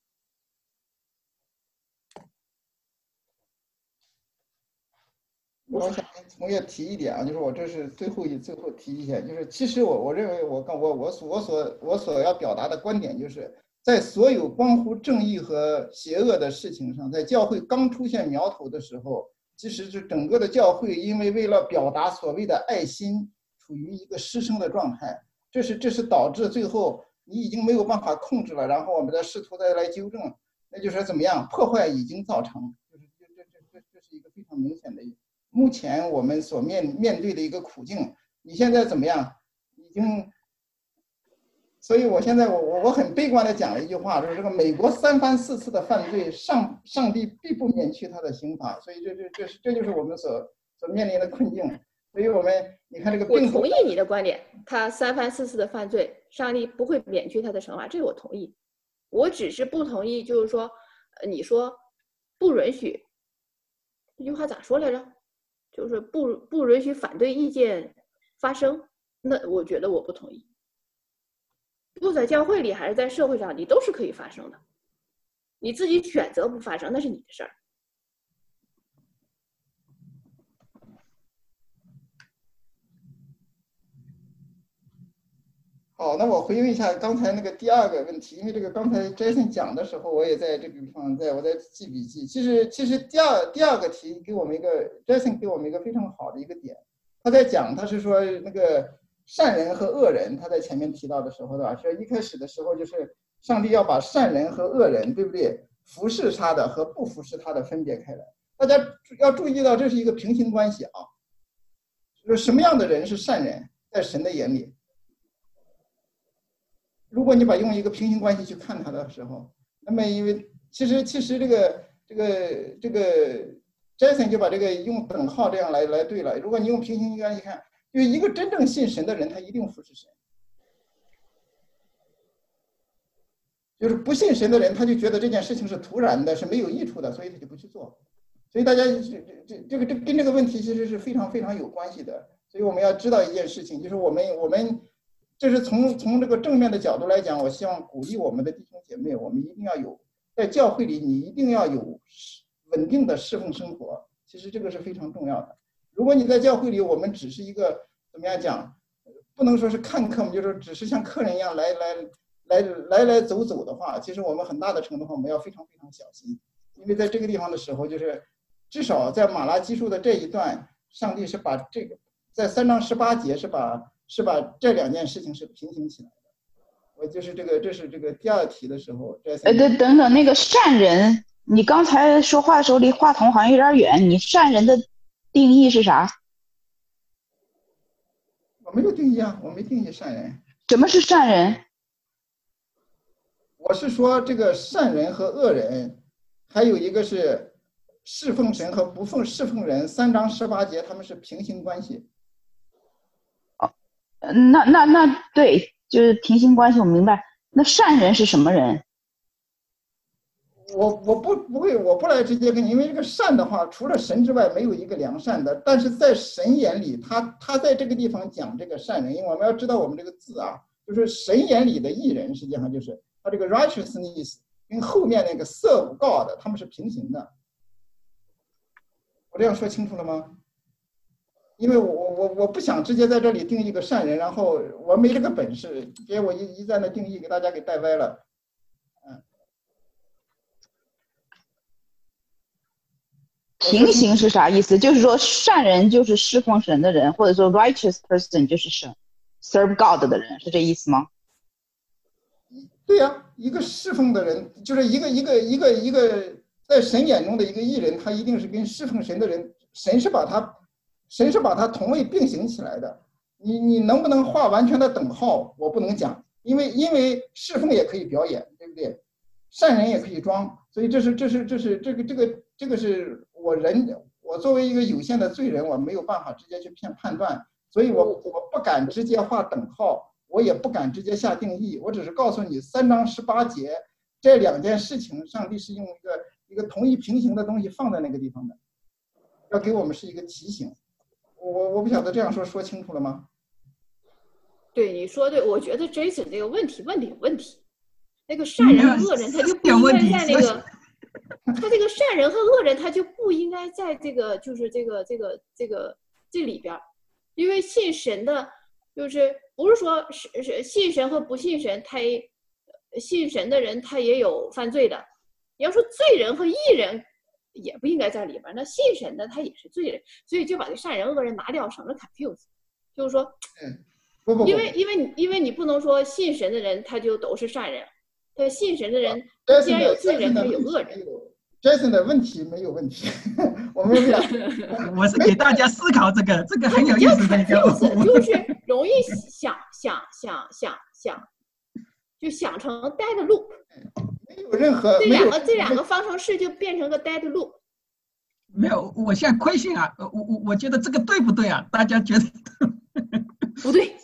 我想跟同学提一点啊，就是我这是最后一最后提一下，就是其实我我认为我刚我我所我所我所要表达的观点就是。在所有关乎正义和邪恶的事情上，在教会刚出现苗头的时候，其实是整个的教会因为为了表达所谓的爱心，处于一个失声的状态。这是这是导致最后你已经没有办法控制了，然后我们再试图再来纠正，那就是怎么样，破坏已经造成，就是这这这这这是一个非常明显的，目前我们所面面对的一个苦境。你现在怎么样，已经。所以我现在我我我很悲观的讲了一句话，就是这个美国三番四次的犯罪，上上帝必不免去他的刑罚，所以这这这是这就是我们所所面临的困境。所以我们你看这个病毒， 我同意你的观点，他三番四次的犯罪，上帝不会免去他的惩罚，这个我同意。我只是不同意，就是说，呃，你说不允许，这句话咋说来着？就是不不允许反对意见发生，那我觉得我不同意。不在教会里还是在社会上，你都是可以发生的。你自己选择不发生，那是你的事儿。 好，那我回应一下刚才那个第二个问题，因为这个刚才 Jason 讲的时候，我也在这个地方在我在记笔记。其实其实第二第二个题给我们一个 Jason 给我们一个非常好的一个点，他在讲他是说那个。善人和恶人，他在前面提到的时候，对吧？说一开始的时候就是上帝要把善人和恶人，对不对？服侍他的和不服侍他的分别开来。大家要注意到，这是一个平行关系啊。就是什么样的人是善人，在神的眼里？如果你把用一个平行关系去看他的时候，那么因为其实其实这个这个这个 Jason 就把这个用等号这样来来对了。如果你用平行关系看。因为一个真正信神的人，他一定服侍神。就是不信神的人，他就觉得这件事情是徒然的，是没有益处的，所以他就不去做。所以大家这这这个这跟这个问题其实是非常非常有关系的。所以我们要知道一件事情，就是我们我们这是从从这个正面的角度来讲，我希望鼓励我们的弟兄姐妹，我们一定要有在教会里，你一定要有稳定的侍奉生活。其实这个是非常重要的。如果你在教会里，我们只是一个怎么样讲，不能说是看客，就是只是像客人一样来来来来来走走的话，其实我们很大的程度上我们要非常非常小心，因为在这个地方的时候，就是至少在马拉基书的这一段，上帝是把这个在三章十八节是把是把这两件事情是平行起来的。我就是这个，这是这个第二题的时候。 呃，对，等等，那个善人，你刚才说话的时候离话筒好像有点远，你善人的定义是啥？ 我没有定义啊，我没定义善人。 什么是善人？ 我是说这个善人和恶人，还有一个是侍奉神和不奉侍奉人，三章十八节他们是平行关系。 哦，那那那对，就是平行关系，我明白。那善人是什么人？ 我我不不会，我不来直接跟你，因为这个善的话，除了神之外，没有一个良善的。但是在神眼里，他他在这个地方讲这个善人，因为我们要知道我们这个字啊，就是神眼里的义人，实际上就是他这个 righteousness 跟后面那个 serve God 他们是平行的。我这样说清楚了吗？因为我我我不想直接在这里定义一个善人，然后我没这个本事，结果一一在那定义给大家给带歪了。 平行是啥意思？就是说善人就是侍奉神的人，或者说 righteous person 就是神 serve God 的人，是这意思吗？ 对呀、啊，一个侍奉的人，就是一个一个一个一个在神眼中的一个义人，他一定是跟侍奉神的人，神是把他神是把他同位并行起来的。你你能不能画完全的等号？我不能讲，因为因为侍奉也可以表演，对不对？善人也可以装，所以这是这是这是这个这个这个是我人我作为一个有限的罪人，我没有办法直接去判判断，所以我我不敢直接画等号，我也不敢直接下定义，我只是告诉你三章十八节这两件事情，上帝是用一个一个同一平行的东西放在那个地方的，要给我们是一个提醒。我我不晓得这样说说清楚了吗？ 对，你说对，我觉得 Jason 这个问题问的有问题。那个善人和恶人，他就不应该在那个，他这个善人和恶人，他就不应该在这个，就是这个这个这个这里边，因为信神的，就是不是说是是信神和不信神，他信神的人他也有犯罪的。你要说罪人和义人也不应该在里边，那信神的他也是罪人，所以就把这善人恶人拿掉，省得 confuse。就是说，因为因为你因为你不能说信神的人他就都是善人。他信神的人，既然有罪人，他有恶人。 Jason 的问题没有问题，我们我是给大家思考这个，这个很有意思的一个， 就是容易想想想想想，就想成 dead loop。 没有任何这两个这两个方程式就变成个 dead loop。 没有，我现在亏心啊，我我我觉得这个对不对啊？大家觉得不对。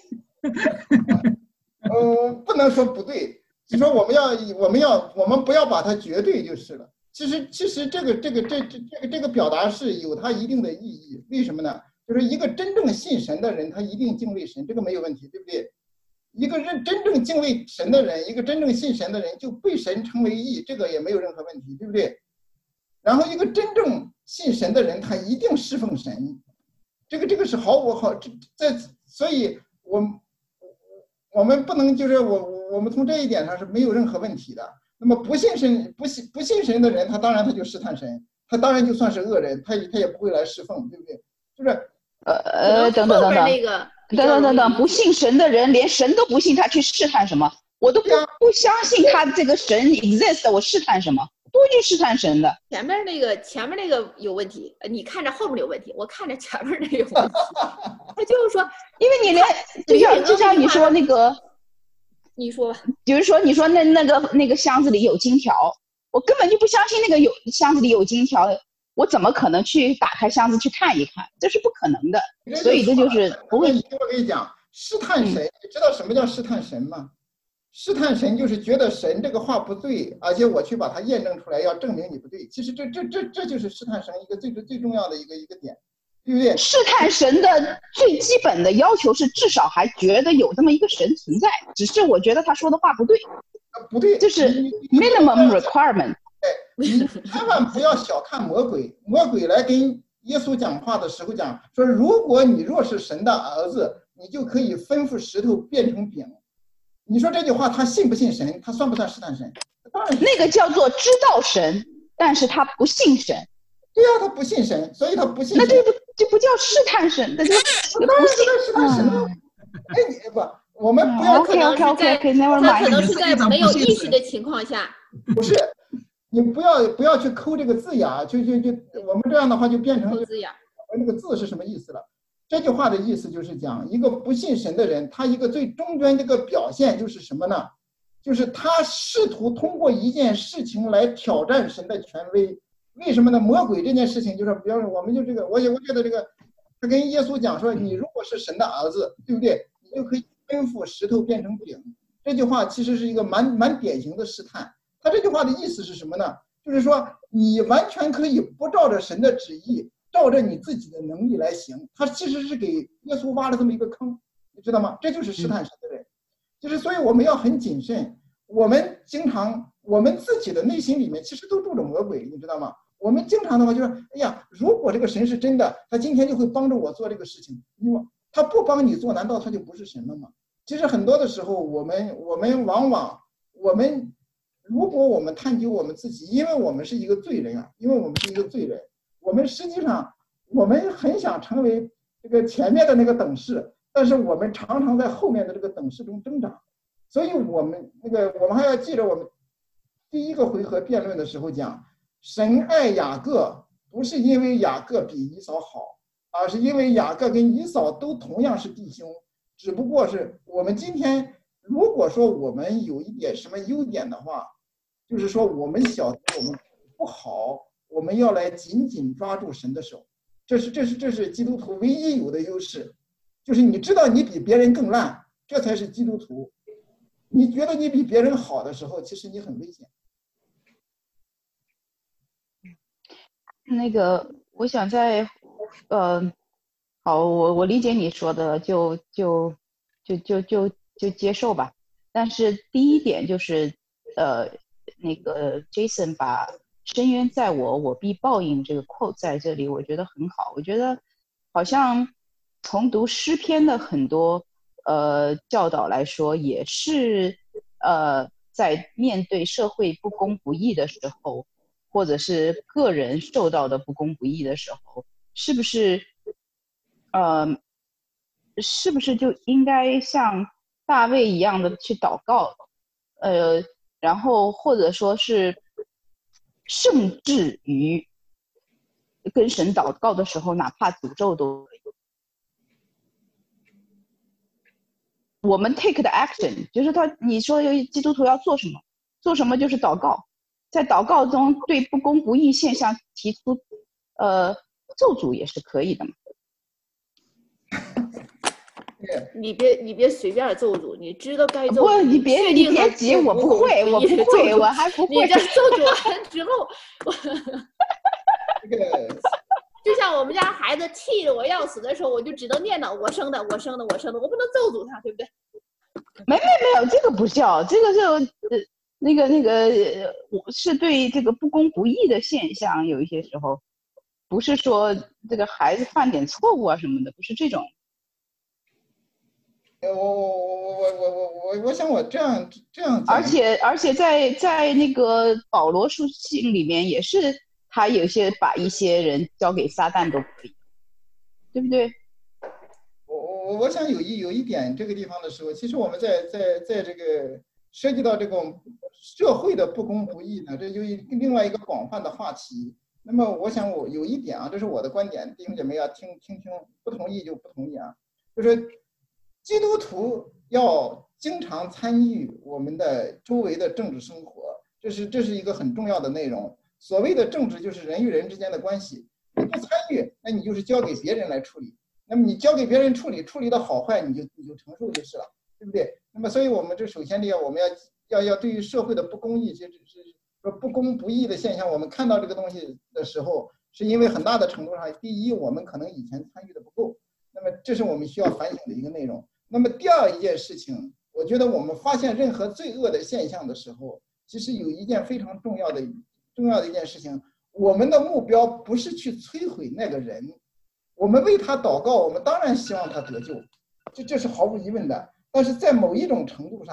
呃，不能说不对。就说我们要我们要我们不要把它绝对就是了。其实其实这个这个这这这个这个表达是有它一定的意义。为什么呢？就是一个真正信神的人，他一定敬畏神，这个没有问题，对不对？一个人真正敬畏神的人，一个真正信神的人，就被神称为义，这个也没有任何问题，对不对？然后一个真正信神的人，他一定侍奉神，这个这个是毫无好在，所以我我们不能就是我。我们从这一点上是没有任何问题的。那么不信神、不信不信神的人，他当然他就试探神，他当然就算是恶人，他他也不会来侍奉，对不对？就是呃呃，等等等等，等等等等，不信神的人连神都不信，他去试探什么？我都不不相信他这个神 exist， 我试探什么？不会去试探神的。 前面那个前面那个有问题，你看着后面有问题，我看着前面那个有问题。他就是说， 因为你连就像就像你说那个。 你说吧， 比如说你说那那个那个箱子里有金条，我根本就不相信那个有箱子里有金条，我怎么可能去打开箱子去看一看？这是不可能的，所以这就是不会。 我跟你讲，试探神，你知道什么叫试探神吗？试探神就是觉得神这个话不对，而且我去把它验证出来，要证明你不对。其实这这这这就是试探神一个最最重要的一个一个点。对不对？ 试探神的最基本的要求是至少还觉得有这么一个神存在，只是我觉得他说的话不对， 不对， 这是 minimum requirement。 你千万不要小看魔鬼，魔鬼来跟耶稣讲话的时候讲说，如果你若是神的儿子，你就可以吩咐石头变成饼。 你说这句话，他信不信神？他算不算试探神？当然那个叫做知道神，但是他不信神。 对呀、啊，他不信神，所以他不信神。 那这不这不叫试探神，那就当然是在试探神了。哎，你不，我们不要可能是在他可能是在没有意识的情况下。 不是，你不要不要去抠这个字眼，就就就我们这样的话就变成了字眼。 那个字是什么意思了？这句话的意思就是讲，一个不信神的人，他一个最终端这个表现就是什么呢？就是他试图通过一件事情来挑战神的权威。为什么呢？魔鬼这件事情就是，比方说，我们就这个，我也我觉得这个，他跟耶稣讲说，你如果是神的儿子，对不对？你就可以吩咐石头变成饼。这句话其实是一个蛮蛮典型的试探。他这句话的意思是什么呢？就是说，你完全可以不照着神的旨意，照着你自己的能力来行。他其实是给耶稣挖了这么一个坑，你知道吗？这就是试探神的人。就是所以我们要很谨慎。我们经常，我们自己的内心里面其实都住着魔鬼，你知道吗？我们经常的话就是，哎呀，如果这个神是真的，他今天就会帮着我做这个事情。因为他不帮你做，难道他就不是神了吗？其实很多的时候，我们我们往往我们，如果我们探究我们自己，因为我们是一个罪人啊，因为我们是一个罪人，我们实际上我们很想成为这个前面的那个等式，但是我们常常在后面的这个等式中挣扎。所以我们那个我们还要记着，我们第一个回合辩论的时候讲，神爱雅各不是因为雅各比以扫好，而是因为雅各跟以扫都同样是弟兄，只不过是我们今天如果说我们有一点什么优点的话，就是说我们晓得我们不好，我们要来紧紧抓住神的手，这是这是这是基督徒唯一有的优势，就是你知道你比别人更烂，这才是基督徒。你觉得你比别人好的时候，其实你很危险。 那个，我想在，呃，好，我我理解你说的，就就就就就就接受吧。但是第一点就是，呃，那个 Jason 把“深渊在我，我必报应”这个 quote 在这里，我觉得很好。我觉得好像从读诗篇的很多。呃，教导来说，也是呃，在面对社会不公不义的时候，或者是个人受到的不公不义的时候，是不是呃，是不是就应该像大卫一样的去祷告？呃，然后或者说是，甚至于跟神祷告的时候，哪怕诅咒都可以。我们 take the action， 就是他，你说基督徒要做什么？做什么就是祷告，在祷告中对不公不义现象提出，呃，咒诅也是可以的嘛。 你别你别随便咒诅，你知道该咒。 不，你别你别急，我不会，我不会，我还不会。 你这咒诅完之后，我这个。 就像我们家孩子气得我要死的时候，我就只能念叨我生的，我生的，我生的，我不能咒诅他，对不对？ 没没没有，这个不叫，这个就呃那个那个，我是对这个不公不义的现象，有一些时候不是说这个孩子犯点错误啊什么的，不是这种。 我我我我我我我我想我这样这样。 而且而且在在那个保罗书信里面也是。他有些把一些人交给撒旦都可以，对不对？ 我我我想有一有一点这个地方的时候，其实我们在在在这个涉及到这种社会的不公不义呢，这就另外一个广泛的话题。那么我想我有一点啊，这是我的观点，弟兄姐妹要听听听，不同意就不同意啊。就是基督徒要经常参与我们的周围的政治生活，这是这是一个很重要的内容。所谓的政治就是人与人之间的关系，你不参与，那你就是交给别人来处理。那么你交给别人处理，处理的好坏，你就你就承受就是了，对不对？那么，所以我们这首先这样，我们要要要对于社会的不公义，就是说不公不义的现象，我们看到这个东西的时候，是因为很大的程度上，第一，我们可能以前参与的不够，那么这是我们需要反省的一个内容。那么第二一件事情，我觉得我们发现任何罪恶的现象的时候，其实有一件非常重要的。重要的一件事情，我们的目标不是去摧毁那个人，我们为他祷告，我们当然希望他得救，这这是毫无疑问的。但是在某一种程度上，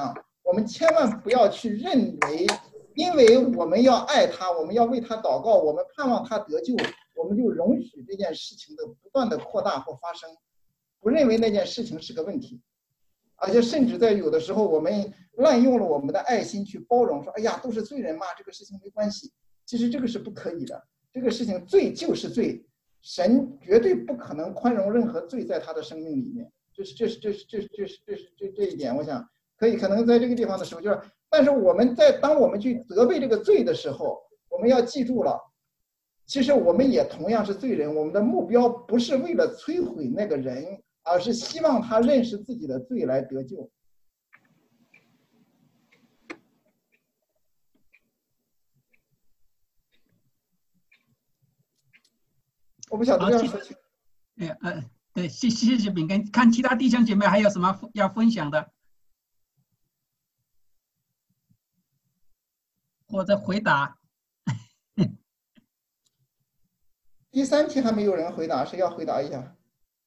我们千万不要去认为，因为我们要爱他，我们要为他祷告，我们盼望他得救，我们就容许这件事情的不断的扩大或发生，不认为那件事情是个问题。而且甚至在有的时候，我们滥用了我们的爱心去包容，说：“哎呀，都是罪人嘛，这个事情没关系。”其实这个是不可以的。这个事情罪就是罪，神绝对不可能宽容任何罪在他的生命里面。这是这是这是这是这是这是这这一点，我想可以可能在这个地方的时候，就是，但是我们在当我们去责备这个罪的时候，我们要记住了，其实我们也同样是罪人。我们的目标不是为了摧毁那个人，而是希望他认识自己的罪来得救。我不晓得这样说清。 呃呃，对，谢谢谢饼干。看其他弟兄姐妹还有什么要分享的，或者回答。 第三题还没有人回答，谁要回答一下？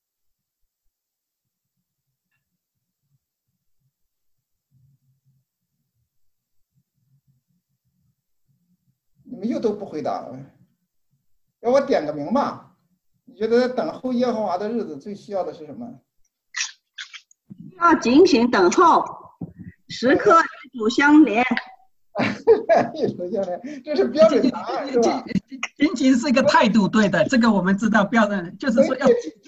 你们又都不回答，要我点个名吧？你觉得等候耶和华的日子最需要的是什么？ 要警醒等候，时刻与主相连。 与主相连，这是标准答案，是吧？ 仅仅是一个态度，对的，这个我们知道标准，就是说要。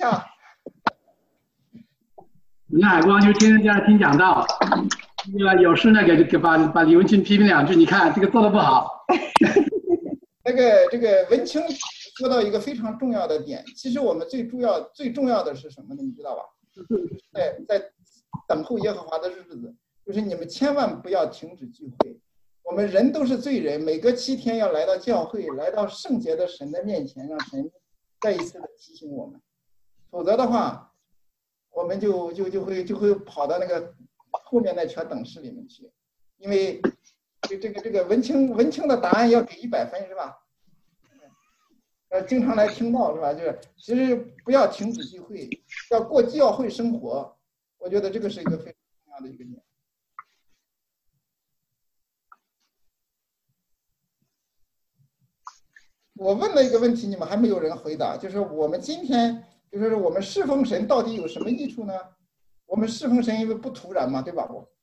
你看，光就天天在那听讲道，那个有事呢给给把把李文清批评两句，你看这个做的不好。 那个这个文清说到一个非常重要的点，其实我们最重要最重要的是什么呢？你知道吧？在在等候耶和华的日子，就是你们千万不要停止聚会。我们人都是罪人，每隔七天要来到教会，来到圣洁的神的面前，让神再一次的提醒我们。否则的话，我们就就就会就会跑到那个后面那圈等式里面去，因为这这个这个文清文清的答案要给一百分是吧？呃，经常来听到是吧？就是其实不要停止聚会，要过教会生活，我觉得这个是一个非常重要的一个点。我问了一个问题，你们还没有人回答，就是我们今天就是我们侍奉神到底有什么益处呢？我们侍奉神因为不突然嘛，对吧？我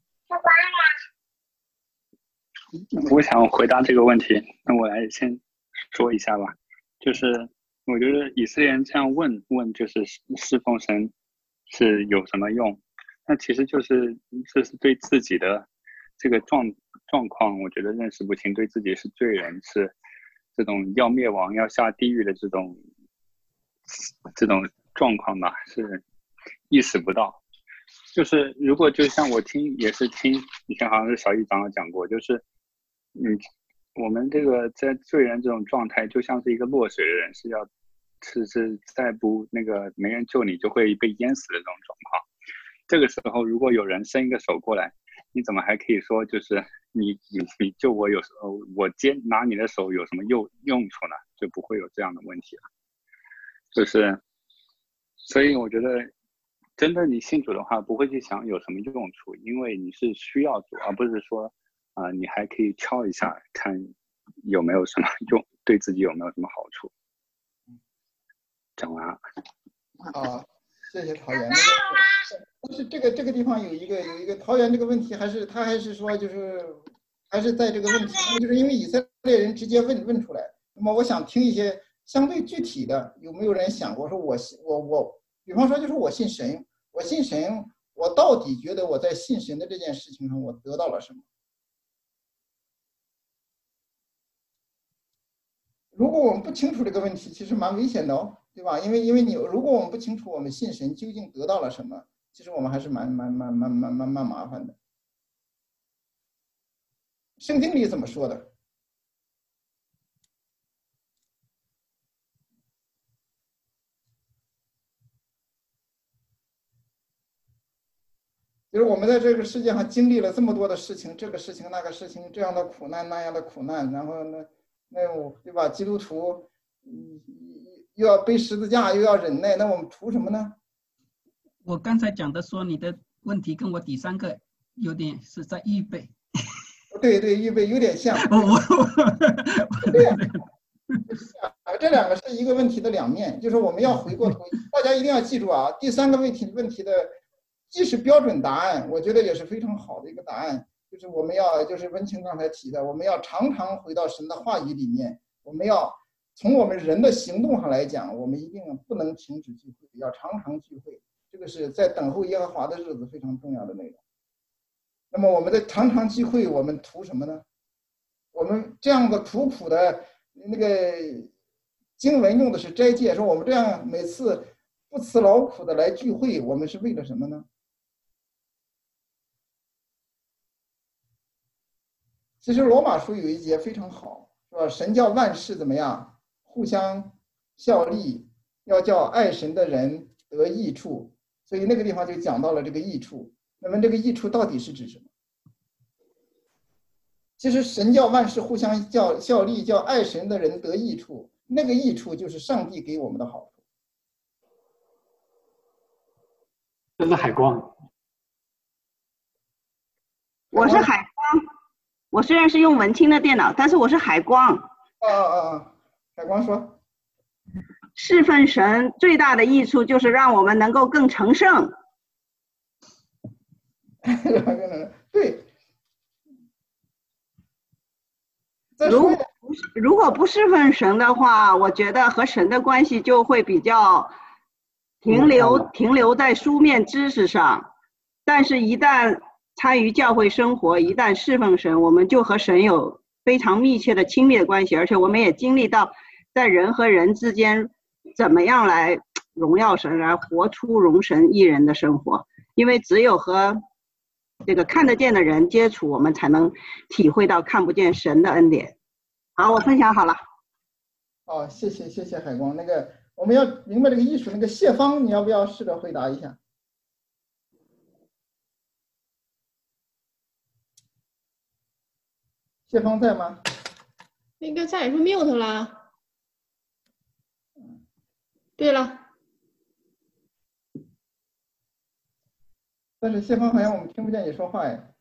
我想回答这个问题，那我来先说一下吧。就是我觉得以色列人这样问问，就是侍奉神是有什么用？那其实就是这是对自己的这个状状况，我觉得认识不清，对自己是罪人，是这种要灭亡、要下地狱的这种这种状况吧，是意识不到。就是如果就像我听也是听以前好像是小易长老讲过，就是嗯，我们这个在罪人这种状态，就像是一个落水的人，是要是是再不那个没人救你，就会被淹死的这种状况。这个时候，如果有人伸一个手过来，你怎么还可以说就是你你你救我有时候我接拿你的手有什么用用处呢？就不会有这样的问题了。就是，所以我觉得，真的你信主的话，不会去想有什么用处，因为你是需要主，而不是说啊、呃，你还可以敲一下看有没有什么用，对自己有没有什么好处。讲完了。 啊，谢谢桃园。但是这个这个地方有一个有一个桃园这个问题，还是他还是说就是还是在这个问题，就是因为以色列人直接问问出来。那么我想听一些相对具体的，有没有人想过说我我我，比方说就是我信神，我信神，我到底觉得我在信神的这件事情上我得到了什么？如果我们不清楚这个问题，其实蛮危险的哦，对吧？因为因为你如果我们不清楚我们信神究竟得到了什么，其实我们还是蛮蛮蛮蛮蛮蛮蛮麻烦的。圣经里怎么说的？就是我们在这个世界上经历了这么多的事情，这个事情那个事情，这样的苦难那样的苦难，然后呢，那我对吧？基督徒，嗯，又要背十字架，又要忍耐，那我们图什么呢？ 我刚才讲的说你的问题跟我第三个有点是在预备。 对对，预备有点像。 我我对呀，啊，这两个是一个问题的两面，就是我们要回过头，大家一定要记住啊。第三个问题问题的既是标准答案，我觉得也是非常好的一个答案，就是我们要就是文清刚才提的，我们要常常回到神的话语里面，我们要从我们人的行动上来讲，我们一定不能停止聚会，要常常聚会，这个是在等候耶和华的日子非常重要的内容。那么我们的常常聚会，我们图什么呢？我们这样的苦苦的那个经文用的是斋戒，说我们这样每次不辞劳苦的来聚会，我们是为了什么呢？其实罗马书有一节非常好，是吧？神叫万事怎么样？互相效力，要叫爱神的人得益处。所以那个地方就讲到了这个益处。那么这个益处到底是指什么？其实神叫万事互相叫效力，叫爱神的人得益处，那个益处就是上帝给我们的好处。 这是海光。 我是海光，我虽然是用文清的电脑，但是我是海光。 啊啊啊！海光说， 侍奉神最大的益处就是让我们能够更成圣。 对。 如果如果不侍奉神的话，我觉得和神的关系就会比较停留停留在书面知识上，但是一旦参与教会生活，一旦侍奉神，我们就和神有非常密切的亲密的关系，而且我们也经历到在人和人之间怎么样来荣耀神，来活出荣神益人的生活。因为只有和这个看得见的人接触，我们才能体会到看不见神的恩典。好，我分享好了。 好，谢谢谢谢海光。那个我们要明白这个艺术，那个谢芳，你要不要试着回答一下？谢芳在吗？ 那个在说 mute 了。对了。 但是谢芳好像我们听不见你说话呀。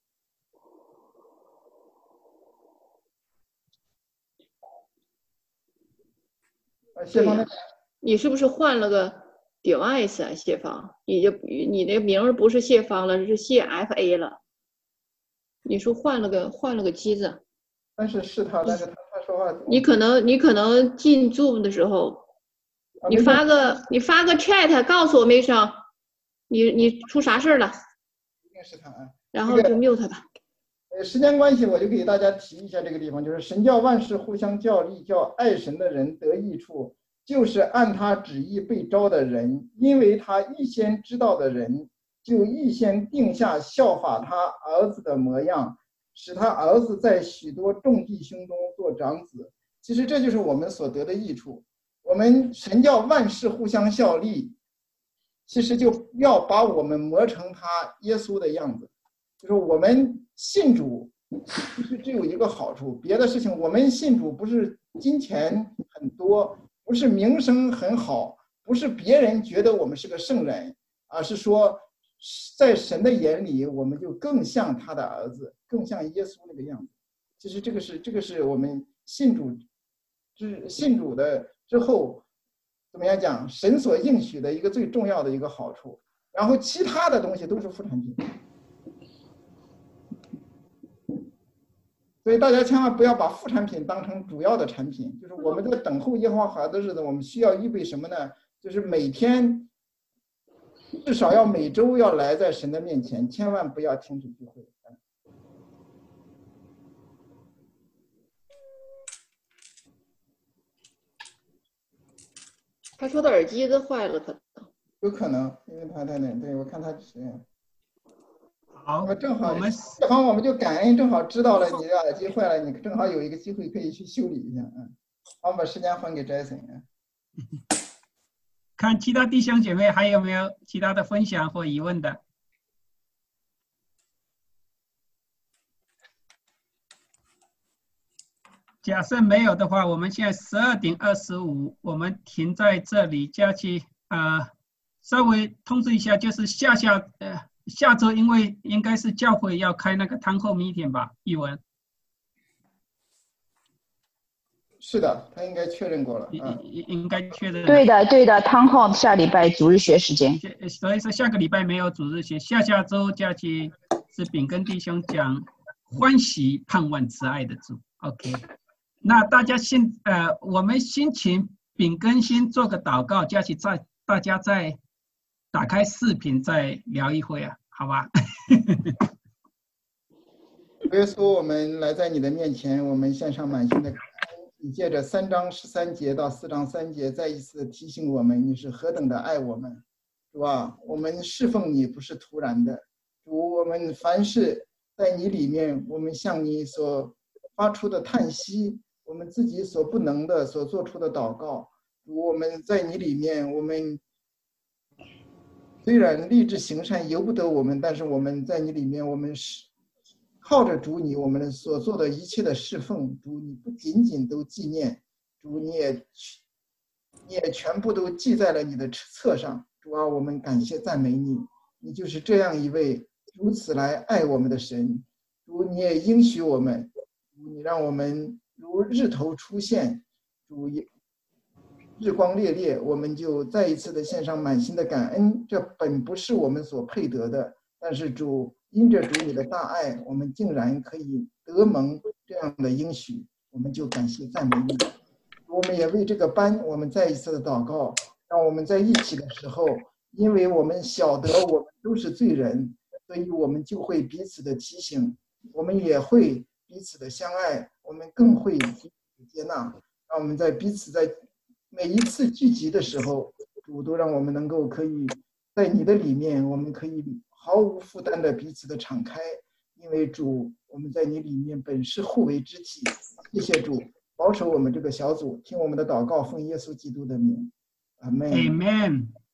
谢芳， 你是不是换了个 device 啊？谢芳，你就你那名儿不是谢芳了，是谢 F A 了。你说换了个换了个机子。 但是是他，但是他他说话。 你可能你可能进 Zoom 的时候，你发个你发个 chat 告诉我们一声。你你出啥事了？ 一定是他啊， 然后就 mute 吧。 呃，时间关系，我就给大家提一下这个地方，就是神叫万事互相效力，叫爱神的人得益处，就是按他旨意被招的人，因为他预先知道的人，就预先定下效法他儿子的模样，使他儿子在许多众弟兄中做长子。其实这就是我们所得的益处。我们神叫万事互相效力。其实就要把我们磨成他耶稣的样子，就是我们信主，其实只有一个好处，别的事情我们信主不是金钱很多，不是名声很好，不是别人觉得我们是个圣人，而是说在神的眼里，我们就更像他的儿子，更像耶稣那个样子。其实这个是这个是我们信主之信主的之后。怎么样讲？神所应许的一个最重要的一个好处，然后其他的东西都是副产品。所以大家千万不要把副产品当成主要的产品。就是我们在等候耶和华的日子，我们需要预备什么呢？就是每天至少要每周要来在神的面前，千万不要停止聚会。 他说的耳机子坏了，可能有可能，因为他在那，对我看他实验。 好， 正好我们这方我们就感恩，正好知道了你的耳机坏了，你正好有一个机会可以去修理一下。嗯，好，把时间还给 Jason。 看其他弟兄姐妹还有没有其他的分享或疑问的？假设没有的话，我们现在十二点二十五，我们停在这里，假期啊、呃，稍微通知一下，就是下下呃下周因为应该是教会要开那个堂后 meeting 吧，译文。 是的，他应该确认过了。嗯， 应应该确认。 对的，对的，汤浩下礼拜主日学时间。 所以说下个礼拜没有主日学，下下周假期是丙跟弟兄讲欢喜盼望慈爱的主。OK， 那大家先呃，我们先请丙跟先做个祷告，假期再大家再打开视频再聊一会啊，好吧？ 主耶稣，我们来在你的面前，我们献上满心的感恩。你借着三章十三节到四章三节，再一次提醒我们，你是何等的爱我们，主啊，我们侍奉你不是突然的，主，我们凡事在你里面，我们向你所发出的叹息，我们自己所不能的所做出的祷告，主，我们在你里面，我们虽然立志行善由不得我们，但是我们在你里面，我们是靠着主你我们所做的一切的侍奉，主你不仅仅都纪念，主你也你也全部都记在了你的册上。主啊，我们感谢赞美你，你就是这样一位如此来爱我们的神。主你也应许我们，主你让我们如日头出现，主日光烈烈，我们就再一次的献上满心的感恩。这本不是我们所配得的，但是主因着主你的大爱，我们竟然可以得蒙这样的应许，我们就感谢赞美你。我们也为这个班，我们再一次的祷告，让我们在一起的时候，因为我们晓得我们都是罪人，所以我们就会彼此的提醒，我们也会彼此的相爱，我们更会彼此接纳。让我们在彼此在每一次聚集的时候，主都让我们能够可以在你的里面，我们可以毫无负担的彼此的敞开，因为主，我们在你里面本是互为肢体。谢谢主，保守我们这个小组，听我们的祷告，奉耶稣基督的名，阿们。 Amen。